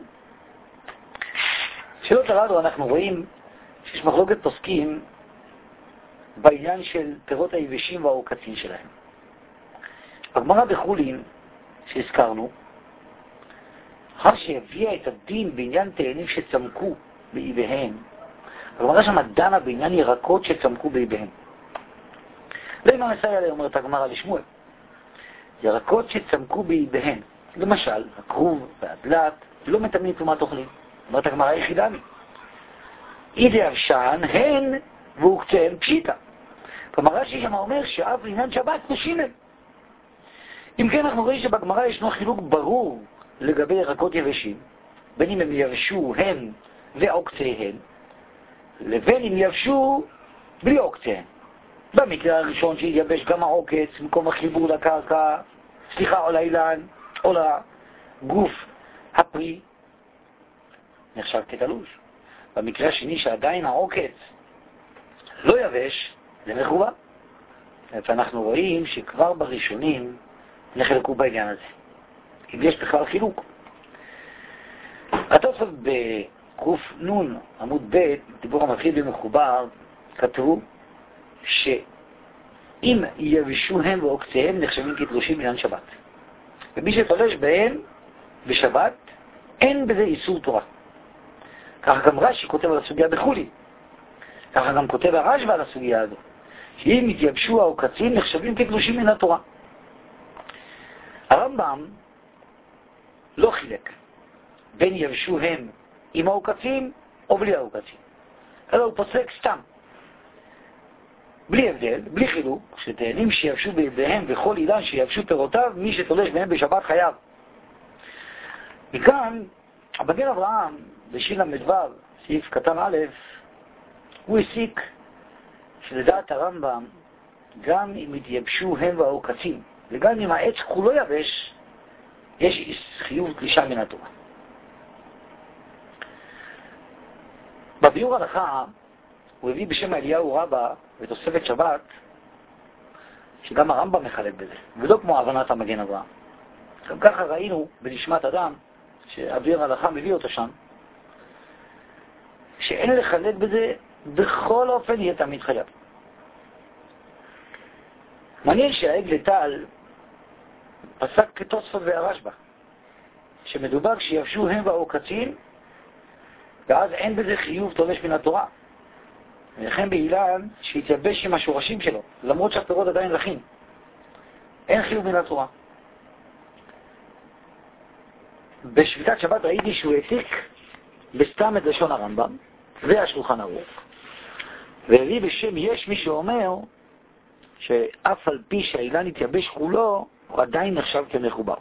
שאלות הללו אנחנו רואים שיש מחלוקת פוסקים בעניין של פירות היבשים והעוקצים שלהם. הגמרא בחולין שהזכרנו, אחר שהביאה את הדין בעניין תאנים שצמקו באיביהם, הגמרא שם דנה בעניין ירקות שצמקו באיביהם. למה מסייע לה, אומרת הגמרא לשמואל, ירקות שצמקו באיביהם, למשל הכרוב והדלת, לא מטמאים טומאת אוכלים. אומרת הגמרא היחידני, אידי אבשן הן והוקציהן פשיטה. כלומר רש"י שם אומר שאף לעניין שבת קדושים הם. אם כן אנחנו רואים שבגמרא ישנו חילוק ברור לגבי ירקות יבשים, בין אם הם יבשו הם ועוקציהן, לבין אם יבשו בלי עוקציהן. במקרה הראשון שיבש גם העוקץ, מקום החיבור לקרקע, סליחה, או לאילן, או לגוף הפרי, נחשב כתלוש. במקרה השני שעדיין העוקץ לא יבש, זה מחובר. ואנחנו רואים שכבר בראשונים נחלקו בעניין הזה, אם יש בכלל חילוק. התוספות בקוף נון עמוד ב' דיבור המתחיל במחובר, כתבו שאם יבשו הם ועוקציהם נחשבים כתלושים בעניין שבת, ומי שתולש בהם בשבת אין בזה איסור תורה. כך גם רש"י כותב על הסוגיה בחולין, ככה גם כותב הרשב"א על הסוגיה הזו, שאם יתייבשו העוקצים נחשבים כתלושים מן התורה. הרמב"ם לא חילק בין יבשו הם עם העוקצים או בלי העוקצים, אלא הוא פוסק סתם, בלי הבדל, בלי חילוק, שתאנים שיבשו בידיהם וכל אילן שיבשו פירותיו, מי שתולש בהם בשבת חייב. מכאן, המגן אברהם, בשין למדו, סעיף קטן א', הוא הסיק שלדעת הרמב"ם, גם אם יתייבשו הם והעוקצים, וגם אם העץ כולו יבש, יש חיוב גלישה מן התורה. בביאור הלכה, הוא הביא בשם אליהו רבא ותוספת שבת, שגם הרמב"ם מחלק בזה, ולא כמו הבנת המגן אברהם. גם ככה ראינו בנשמת אדם, שאביר הלכה מביא אותו שם, שאין לחלק בזה, בכל אופן יהיה תמיד חייב. מעניין שהעגל טל פסק כתוספות והרשב"א, שמדובר שיבשו הם והעוקצים, ואז אין בזה חיוב תולש מן התורה. ולכן באילן שיתייבש עם השורשים שלו, למרות שהפירות עדיין רכין, אין חיוב מן התורה. בשביתת שבת ראיתי שהוא העתיק בסתם את לשון הרמב"ם והשולחן ערוך, והביא בשם יש מי שאומר שאף על פי שהאילן התייבש כולו, הוא עדיין נחשב כמחובר.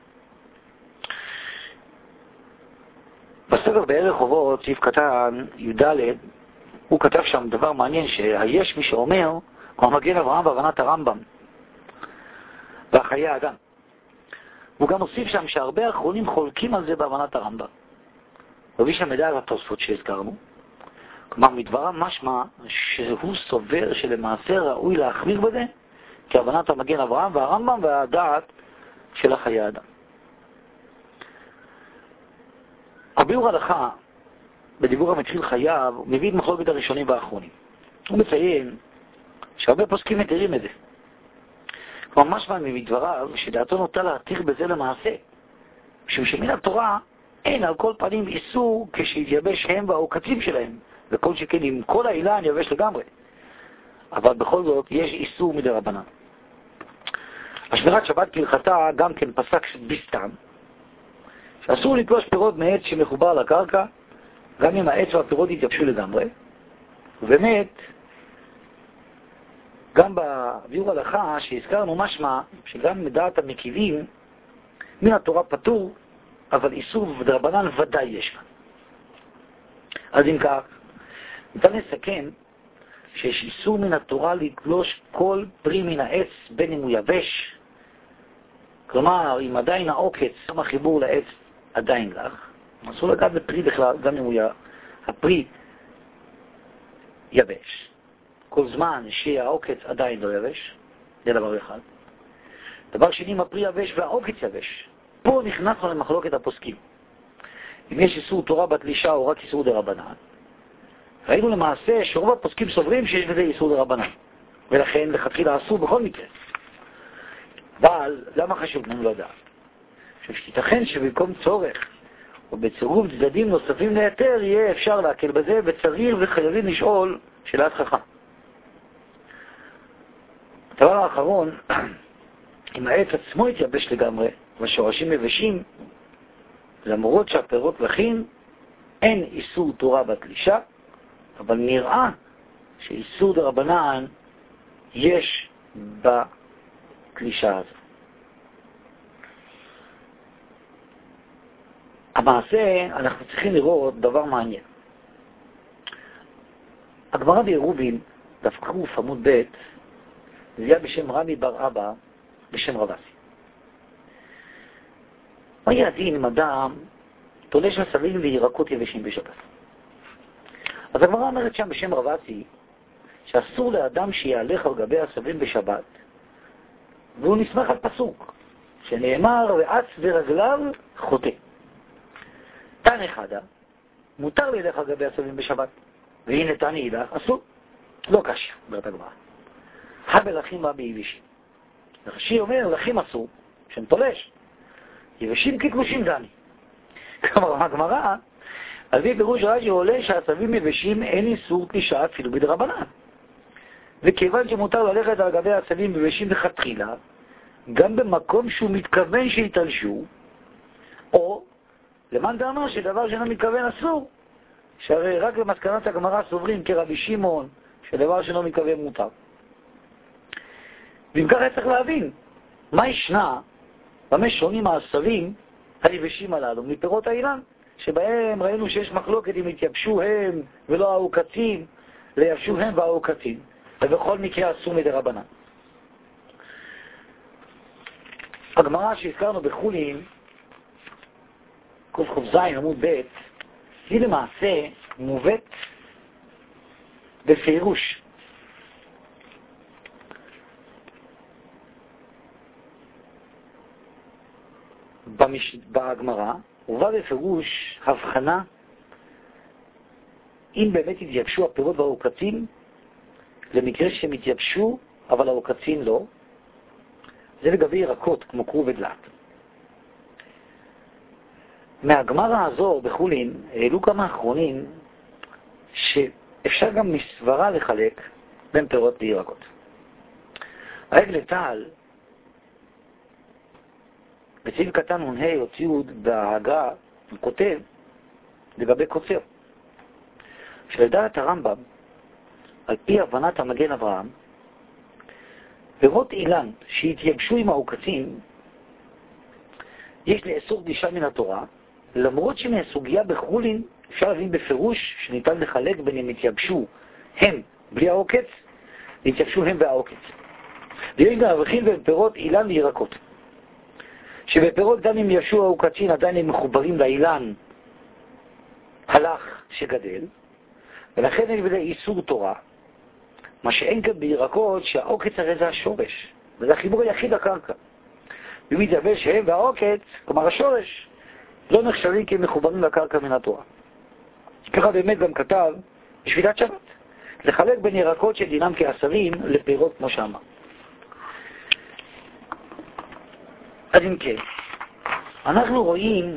בספר בערך חובות, סעיף קטן, י"ד, הוא כתב שם דבר מעניין, שהיש מי שאומר, הוא מגן אברהם בהבנת הרמב"ם והחיי האדם. הוא גם הוסיף שם שהרבה האחרונים חולקים על זה בהבנת הרמב"ם. מביא שם מידע על התוספות שהזכרנו. כלומר, מדברה משמע שהוא סובר שלמעשה ראוי להחמיר בזה, כהבנת המגן אברהם והרמב"ם והדעת של החיי האדם. הביאור הלכה, בדיבור המתחיל חייו, מביא את מחלוקת הראשונים והאחרונים. הוא מציין שהרבה פוסקים מתירים את זה. כלומר, משמע מדבריו שדעתו נוטה להתיר בזה למעשה, משום שמן התורה אין על כל פנים איסור כשהתייבש הם והעוקצים שלהם, וכל שכן עם כל האילן יבש לגמרי. אבל בכל זאת יש איסור מדרבנן. השמירת שבת כהלכתה גם כן פסק בסתם, שאסור לתלוש פירות מעץ שמחובר לקרקע, גם אם העץ והפירות יתייבשו לגמרי. ובאמת, גם בביאור הלכה שהזכרנו משמע שגם מדעת המקיבים מן התורה פטור, אבל איסור ודרבנן ודאי יש כאן. אז אם כך, ניתן לסכם שיש איסור מן התורה לתלוש כל פרי מן העץ, בין אם הוא יבש, כלומר, אם עדיין העוקץ, גם החיבור לעץ עדיין לך, אסור לגעת בפרי בכלל, גם אם הוא י... הפרי יבש. כל זמן שהעוקץ עדיין לא יבש, זה דבר אחד. דבר שני, אם הפרי יבש והעוקץ יבש, פה נכנסנו למחלוקת הפוסקים. אם יש איסור תורה בתלישה או רק איסור דרבנן, ראינו למעשה שרוב הפוסקים סוברים שיש בזה איסור דרבנן, ולכן לכתחילה אסור בכל מקרה. אבל למה חשוב לנו לדעת? שתיתכן שבמקום צורך או בצירוף צדדים נוספים ליתר יהיה אפשר להקל בזה, וצריך וחייבים לשאול שאלת חכם. הדבר האחרון, אם העץ עצמו יתייבש לגמרי והשורשים יבשים, למרות שהפירות לחים, אין איסור תורה בתלישה, אבל נראה שאיסור דרבנן יש בתלישה הזאת. המעשה, אנחנו צריכים לראות דבר מעניין. הגמרא בעירובין, דף ק' עמוד ב', זיהה בשם רבי בר אבא, בשם רב אסי. מה יהיה הדין אם אדם תולש עשבים וירקות יבשים בשבת? אז הגמרא אומרת שם בשם רב אסי, שאסור לאדם שיהלך על גבי עשבים בשבת, והוא נסמך על פסוק, שנאמר, ועץ ורגליו חוטא. תן אחד, מותר ללך על גבי עשבים בשבת, והנה תן אידך, אסור. לא קשה, אומרת הגמרא. חבל לחים רבי יבשים. רש"י אומר, לחים אסור, שהם תולש. יבשים כתלושים דני. כלומר, הגמרא, אז היא פירוש רש"י עולה שעשבים יבשים אין איסור תלישה אפילו בדרבנן. וכיוון שמותר ללכת על גבי עשבים יבשים לכתחילה, גם במקום שהוא מתכוון שיתלשו, או למען דאמר שדבר שאינו מתכוון אסור, שהרי רק במסקנת הגמרא סוברים כרבי שמעון, שדבר שאינו מתכוון מותר. ואם ככה צריך להבין, מה ישנה במה שונים העשבים היבשים הללו מפירות האילן, שבהם ראינו שיש מחלוקת אם התייבשו הם ולא העוקצים, ליבשו הם והעוקצים, ובכל מקרה אסור מדרבנן. הגמרא שהזכרנו בחולין, קכ"ז עמוד ב', היא למעשה מובאת בפירוש. במש... בהגמרא הובא בפירוש הבחנה אם באמת התייבשו הפירות והעוקצים, למקרה שהם התייבשו אבל העוקצים לא. זה לגבי ירקות כמו כרוב ודלת. מהגמרא הזו בחולין העלו כמה אחרונים שאפשר גם מסברה לחלק בין פירות לירקות. העגל טל בסעיף קטן מונה הוציאו בהגה, הוא כותב לגבי קוצר. שלדעת הרמב"ם, על פי הבנת המגן אברהם, פירות אילן שהתייבשו עם העוקצים, יש לאסור קדישה מן התורה, למרות שמהסוגיה בחולין אפשר להבין בפירוש שניתן לחלק בין אם התייבשו הם בלי העוקץ, והתייבשו הם והעוקץ. ויש גם הבחין בין פירות אילן וירקות. שבפירות גם אם יבשו העוקצים עדיין הם מחוברים לאילן הלך שגדל, ולכן אין בזה איסור תורה, מה שאין כאן בירקות שהעוקץ הרי זה השורש, וזה החיבור היחיד לקרקע. ומתייבש הם והעוקץ, כלומר השורש, לא נחשבים כי הם מחוברים לקרקע מן התורה. ככה באמת גם כתב בשביתת שבת, לחלק בין ירקות שדינם כעשבים לפירות כמו שאמר. אז אם כן, אנחנו רואים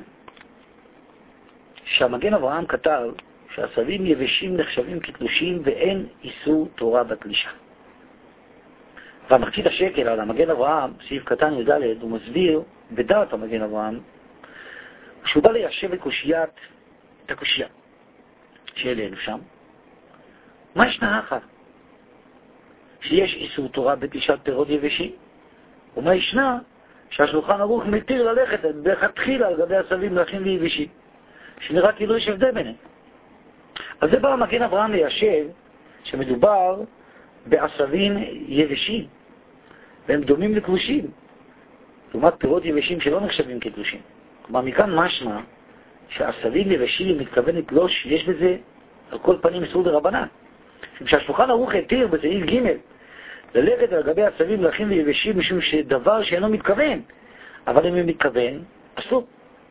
שהמגן אברהם כתב שעשבים יבשים נחשבים כקדושים ואין איסור תורה בתלישה. והמחצית השקל על המגן אברהם, סעיף קטן י"ד, הוא מסביר בדעת המגן אברהם, שהוא בא ליישב את קושיית, את הקושייה שאלינו שם. מה ישנה אחת? שיש איסור תורה בתלישת פירות יבשים? ומה ישנה? שהשולחן ערוך מתיר ללכת בכתחילה על גבי עשבים מלכים ויבשים, שנראה כאילו יש הבדל ביניהם. אז זה בא המגן אברהם ליישב שמדובר בעשבים יבשים, והם דומים לקדושים, לעומת פירות יבשים שלא נחשבים כקדושים. כלומר, מכאן משמע שעשבים יבשים מתכוון לתלוש, יש בזה על כל פנים איסור דרבנן. כשהשולחן ערוך התיר בסעיף ג' ללכת על גבי עשבים מלכים ויבשים משום שדבר שאינו מתכוון, אבל אם הוא מתכוון, אסור.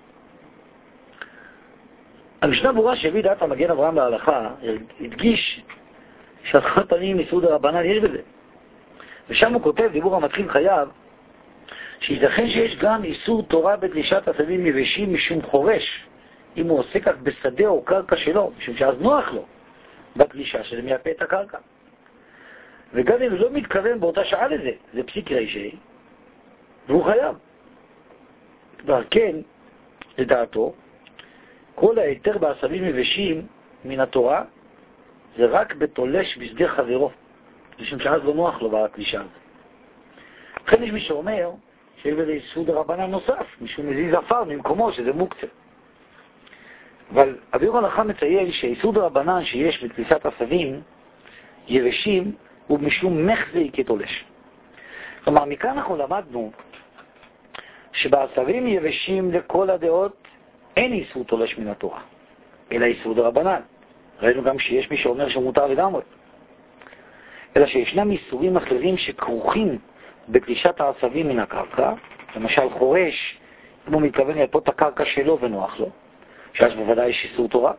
המשנה ברורה שהביא דעת המגן אברהם להלכה הדגיש שעל כל פנים איסור דרבנן יש בזה. ושם הוא כותב, דיבור המתחיל חייב, שיתכן שיש גם איסור תורה בתלישת עשבים יבשים משום חורש, אם הוא עושה כך בשדה או קרקע שלו, משום שאז נוח לו בתלישה, שזה מייפה את הקרקע. וגם אם לא מתכוון באותה שעה לזה, זה פסיק רישי, והוא חייב. ועל כן, לדעתו, כל היתר בעשבים יבשים מן התורה, זה רק בתולש בשדה חברו, משום שאז לא נוח לו בתלישה הזאת. לכן יש מי שאומר, שיש בזה איסור דרבנן נוסף, משום מזיז עפר ממקומו, שזה מוקצה. אבל הביאור הלכה מציין שאיסור דרבנן שיש בתלישת עשבים יבשים, הוא משום מחזי כתולש. כלומר, מכאן אנחנו למדנו שבעשבים יבשים לכל הדעות אין איסור תולש מן התורה, אלא איסור דרבנן. ראינו גם שיש מי שאומר שמותר לגמרי. אלא שישנם איסורים אחרים שכרוכים בתלישת העשבים מן הקרקע, למשל חורש, אם הוא מתכוון לייפות את הקרקע שלו ונוח לו, שאז בוודאי יש איסור תורה.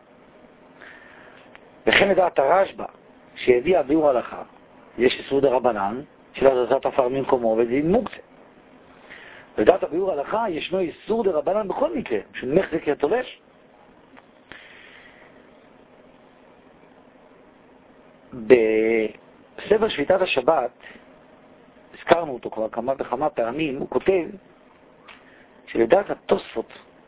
וכן לדעת הרשב"א, שהביא הביאור הלכה, יש איסור דרבנן של הזזת עפר ממקומו ודין מוקצה. לדעת הביאור הלכה ישנו איסור דרבנן בכל מקרה, של מחזיק כתולש. בספר שביתת השבת, הזכרנו אותו כבר כמה וכמה פעמים, הוא כותב שלדעת התוספות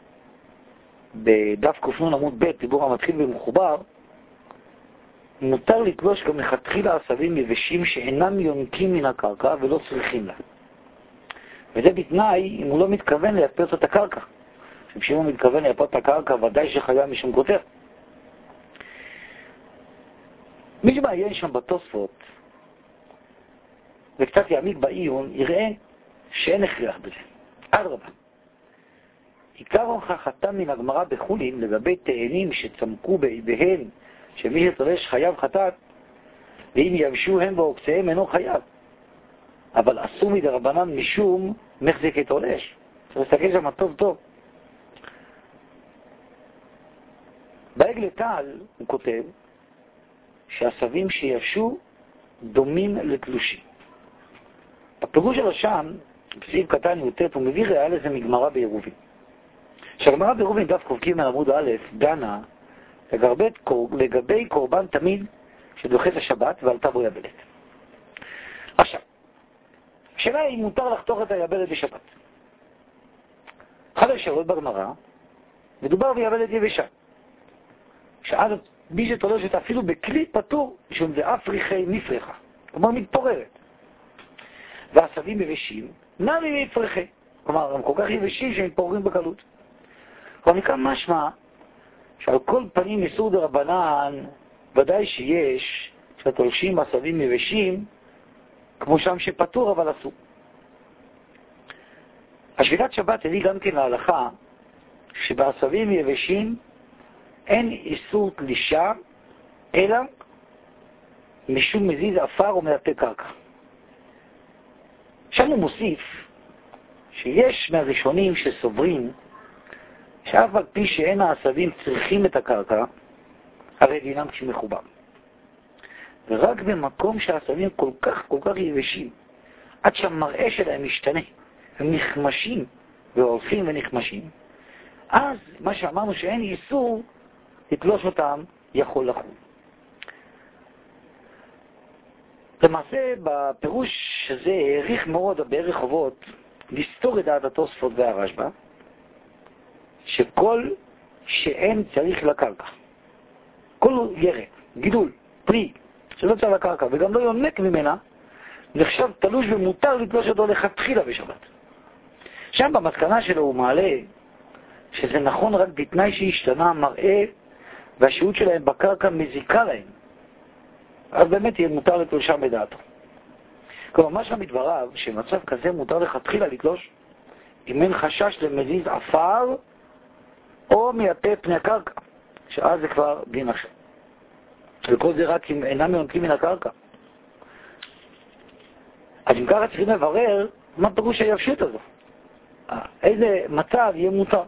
בדף קופנון עמוד ב' דיבור המתחיל ומחובר, מותר לתלוש גם לכתחילה עשבים יבשים שאינם יונקים מן הקרקע ולא צריכים לה. וזה בתנאי אם הוא לא מתכוון לייפות את הקרקע. כשאם הוא מתכוון לייפות את הקרקע ודאי שחייב משום כותר. מי שמעיין שם בתוספות וקצת יעמיק בעיון יראה שאין הכרח בזה. אדרבה. עיקר הוכחתה מן הגמרא בחולין לגבי תאנים שצמקו בהן שמי שתולש חייב חטאת, ואם יבשו הם ועוקציהם אינו חייב. אבל עשו מדרבנן משום מחזיק תולש. צריך להסתכל שם טוב טוב. בעגל טל הוא כותב שהעשבים שיבשו דומים לתלושים. הפירוש שלו שם, בסעיף קטן י"ט, הוא מביא ראיה לזה מגמרא בעירובין. שהגמרא בעירובין דף ק"ג עמוד א' דנה לגבי, לגבי קורבן תמיד שדוחה את השבת ועלתה בו יבלת. עכשיו, השאלה היא אם מותר לחתוך את היבלת בשבת. אחת השאלות בגמרא, מדובר ביבלת יבשה. שאז מי שתולש אותה אפילו בכלי פטור, משום זה אף ריחי מפרחה, כלומר מתפוררת. והעשבים יבשים, נמי מפרחי, כלומר הם כל כך יבשים שהם מתפוררים בקלות. כלומר מכאן משמע שעל כל פנים איסור דרבנן ודאי שיש שהתולשים עשבים יבשים כמו שם שפטור אבל אסור. השביתת שבת הביא גם כן להלכה שבעשבים יבשים אין איסור תלישה אלא משום מזיז אפר או מלטה קרקע. שם הוא מוסיף שיש מהראשונים שסוברים שאף על פי שאין העשבים צריכים את הקרקע, הרי דינם כשמחובר. ורק במקום שהעשבים כל כך כל כך יבשים, עד שהמראה שלהם משתנה, הם נחמשים והולכים ונחמשים, אז מה שאמרנו שאין איסור לתלוש אותם יכול לחול. למעשה בפירוש הזה העריך מאוד הבערך חובות לסתור את דעת התוספות והרשב"א שכל שאין צריך לקרקע, כל ירק, גידול, פרי שלא צריך לקרקע וגם לא יונק ממנה, נחשב תלוש ומותר לתלוש אותו לכתחילה בשבת. שם במסקנה שלו הוא מעלה שזה נכון רק בתנאי שהשתנה המראה והשהות שלהם בקרקע מזיקה להם, אז באמת יהיה מותר לתלושם בדעתו. כלומר, מה שם מדבריו, שמצב כזה מותר לכתחילה לתלוש, אם אין חשש למזיז אפר או מייפה פני הקרקע, שאז זה כבר דין עכשיו. וכל זה רק אם אינם יונקים מן הקרקע. אז אם ככה צריכים לברר מה פירוש היבשות הזו. איזה מצב יהיה מותר.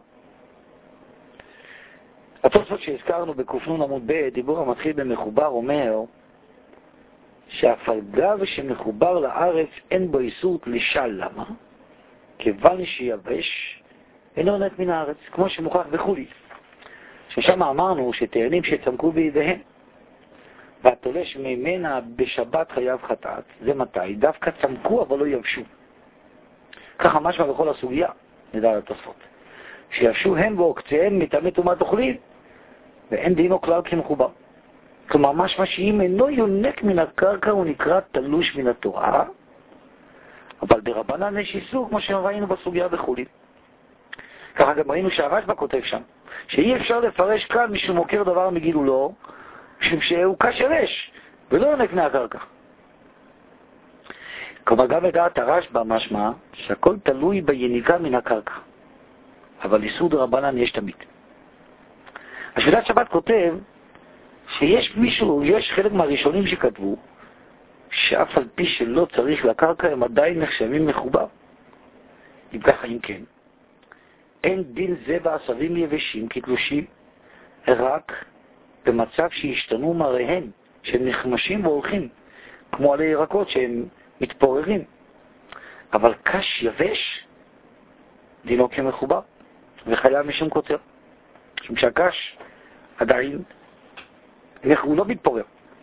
התוספות שהזכרנו בקופנון עמוד ב', דיבור המתחיל במחובר, אומר שאף על גב שמחובר לארץ אין בו איסור תלישה. למה? כיוון שיבש אינו יונק מן הארץ, כמו שמוכח בחולי. ששם אמרנו שתאנים שצמקו בידיהם והתולש ממנה בשבת חייב חטאת. זה מתי? דווקא צמקו אבל לא יבשו. ככה משמע בכל הסוגיה, נדע על התוספות. שיבשו הם ועוקציהם מטעמי טומאת אוכלים, ואין דינו כלל כמחובר. כלומר, משמע שאם אינו יונק מן הקרקע הוא נקרא תלוש מן התורה, אבל ברבנן יש איסור כמו שראינו בסוגיה בחולין. ככה גם ראינו שהרשב"א כותב שם, שאי אפשר לפרש כאן משום מוכר דבר מגילולו, משום שהוא קשרש ולא יונק מהקרקע. כלומר, גם לדעת הרשב"א משמע שהכל תלוי ביניקה מן הקרקע, אבל איסור דרבנן יש תמיד. השביתת שבת כותב שיש מישהו, יש חלק מהראשונים שכתבו שאף על פי שלא צריך לקרקע הם עדיין נחשבים מחובר. אם ככה, אם כן, אין דין זה בעשבים יבשים כתלושים, רק במצב שהשתנו מראיהם, שהם נחמשים והולכים, כמו עלי ירקות שהם מתפוררים. אבל קש יבש, דינו כמחובר, וחייב משום קוצר. משום שהקש עדיין, הוא לא מתפורר.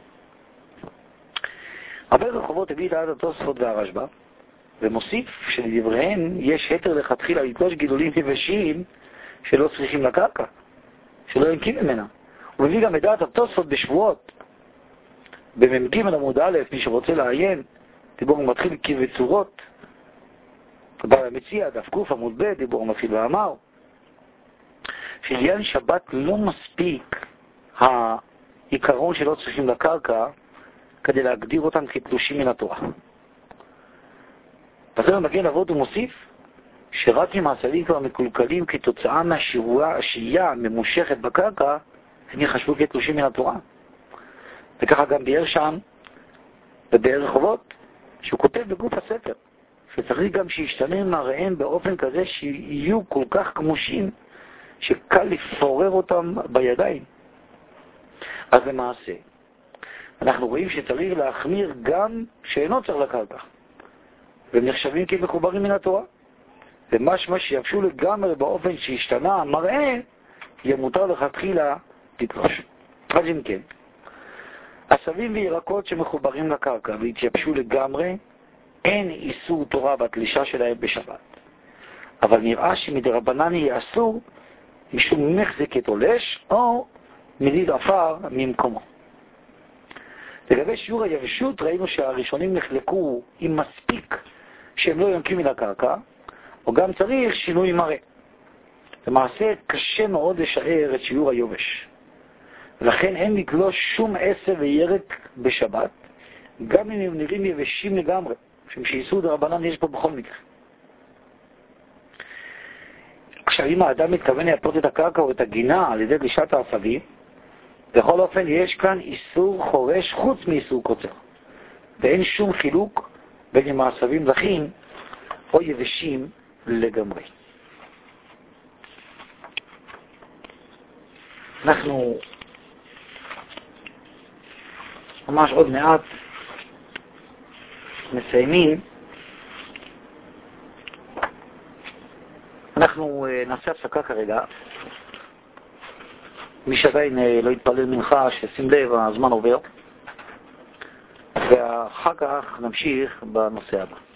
הרבה רחובות הביא דעת התוספות והרשב"א, ומוסיף שלדבריהם יש היתר לכתחילה לתלוש גידולים יבשים שלא צריכים לקרקע, שלא ינקים ממנה. הוא מביא גם את דעת התוספות בשבועות, במ"ג עמוד א', מי שרוצה לעיין, דיבור מתחיל כבצורות, כבר המציע, דף קוף עמוד ב', דיבור מתחיל ואמר, שעניין שבת לא מספיק העיקרון שלא צריכים לקרקע, כדי להגדיר אותם כתלושים מן התורה. בסדר מגן אבות הוא מוסיף שרק אם העשבים כבר מקולקלים כתוצאה מהשהייה הממושכת בקרקע, הם יחשבו כתלושים מן התורה. וככה גם ביאר שם, בבאר רחובות, שהוא כותב בגוף הספר, שצריך גם שישתנה מראיהם באופן כזה שיהיו כל כך כמושים, שקל לפורר אותם בידיים. אז למעשה, אנחנו רואים שצריך להחמיר גם שאינו צריך לקרקע, והם נחשבים כמחוברים מן התורה. ומשמע שיבשו לגמרי באופן שהשתנה המראה, יהיה מותר לכתחילה לתלוש. אז אם כן, עשבים וירקות שמחוברים לקרקע והתייבשו לגמרי, אין איסור תורה בתלישה שלהם בשבת. אבל נראה שמדרבנן יהיה אסור משום מחזק תולש או מדיד עפר ממקומו. לגבי שיעור היבשות ראינו שהראשונים נחלקו אם מספיק שהם לא יונקים מן הקרקע, או גם צריך שינוי מראה. למעשה קשה מאוד לשער את שיעור היובש. ולכן אין לגלוש שום עשב וירק בשבת, גם אם הם נראים יבשים לגמרי, משום שאיסור דרבנן יש פה בכל מקרה. עכשיו, אם האדם מתכוון להפלות את הקרקע או את הגינה על ידי גלישת העשבים, בכל אופן יש כאן איסור חורש חוץ מאיסור קוצר. ואין שום חילוק בין אם העשבים זכים או יבשים לגמרי. אנחנו ממש עוד מעט מסיימים. אנחנו נעשה הפסקה כרגע. מי שעדיין לא יתפלל מנחה, שישים לב, הזמן עובר. ואחר כך נמשיך בנושא הבא.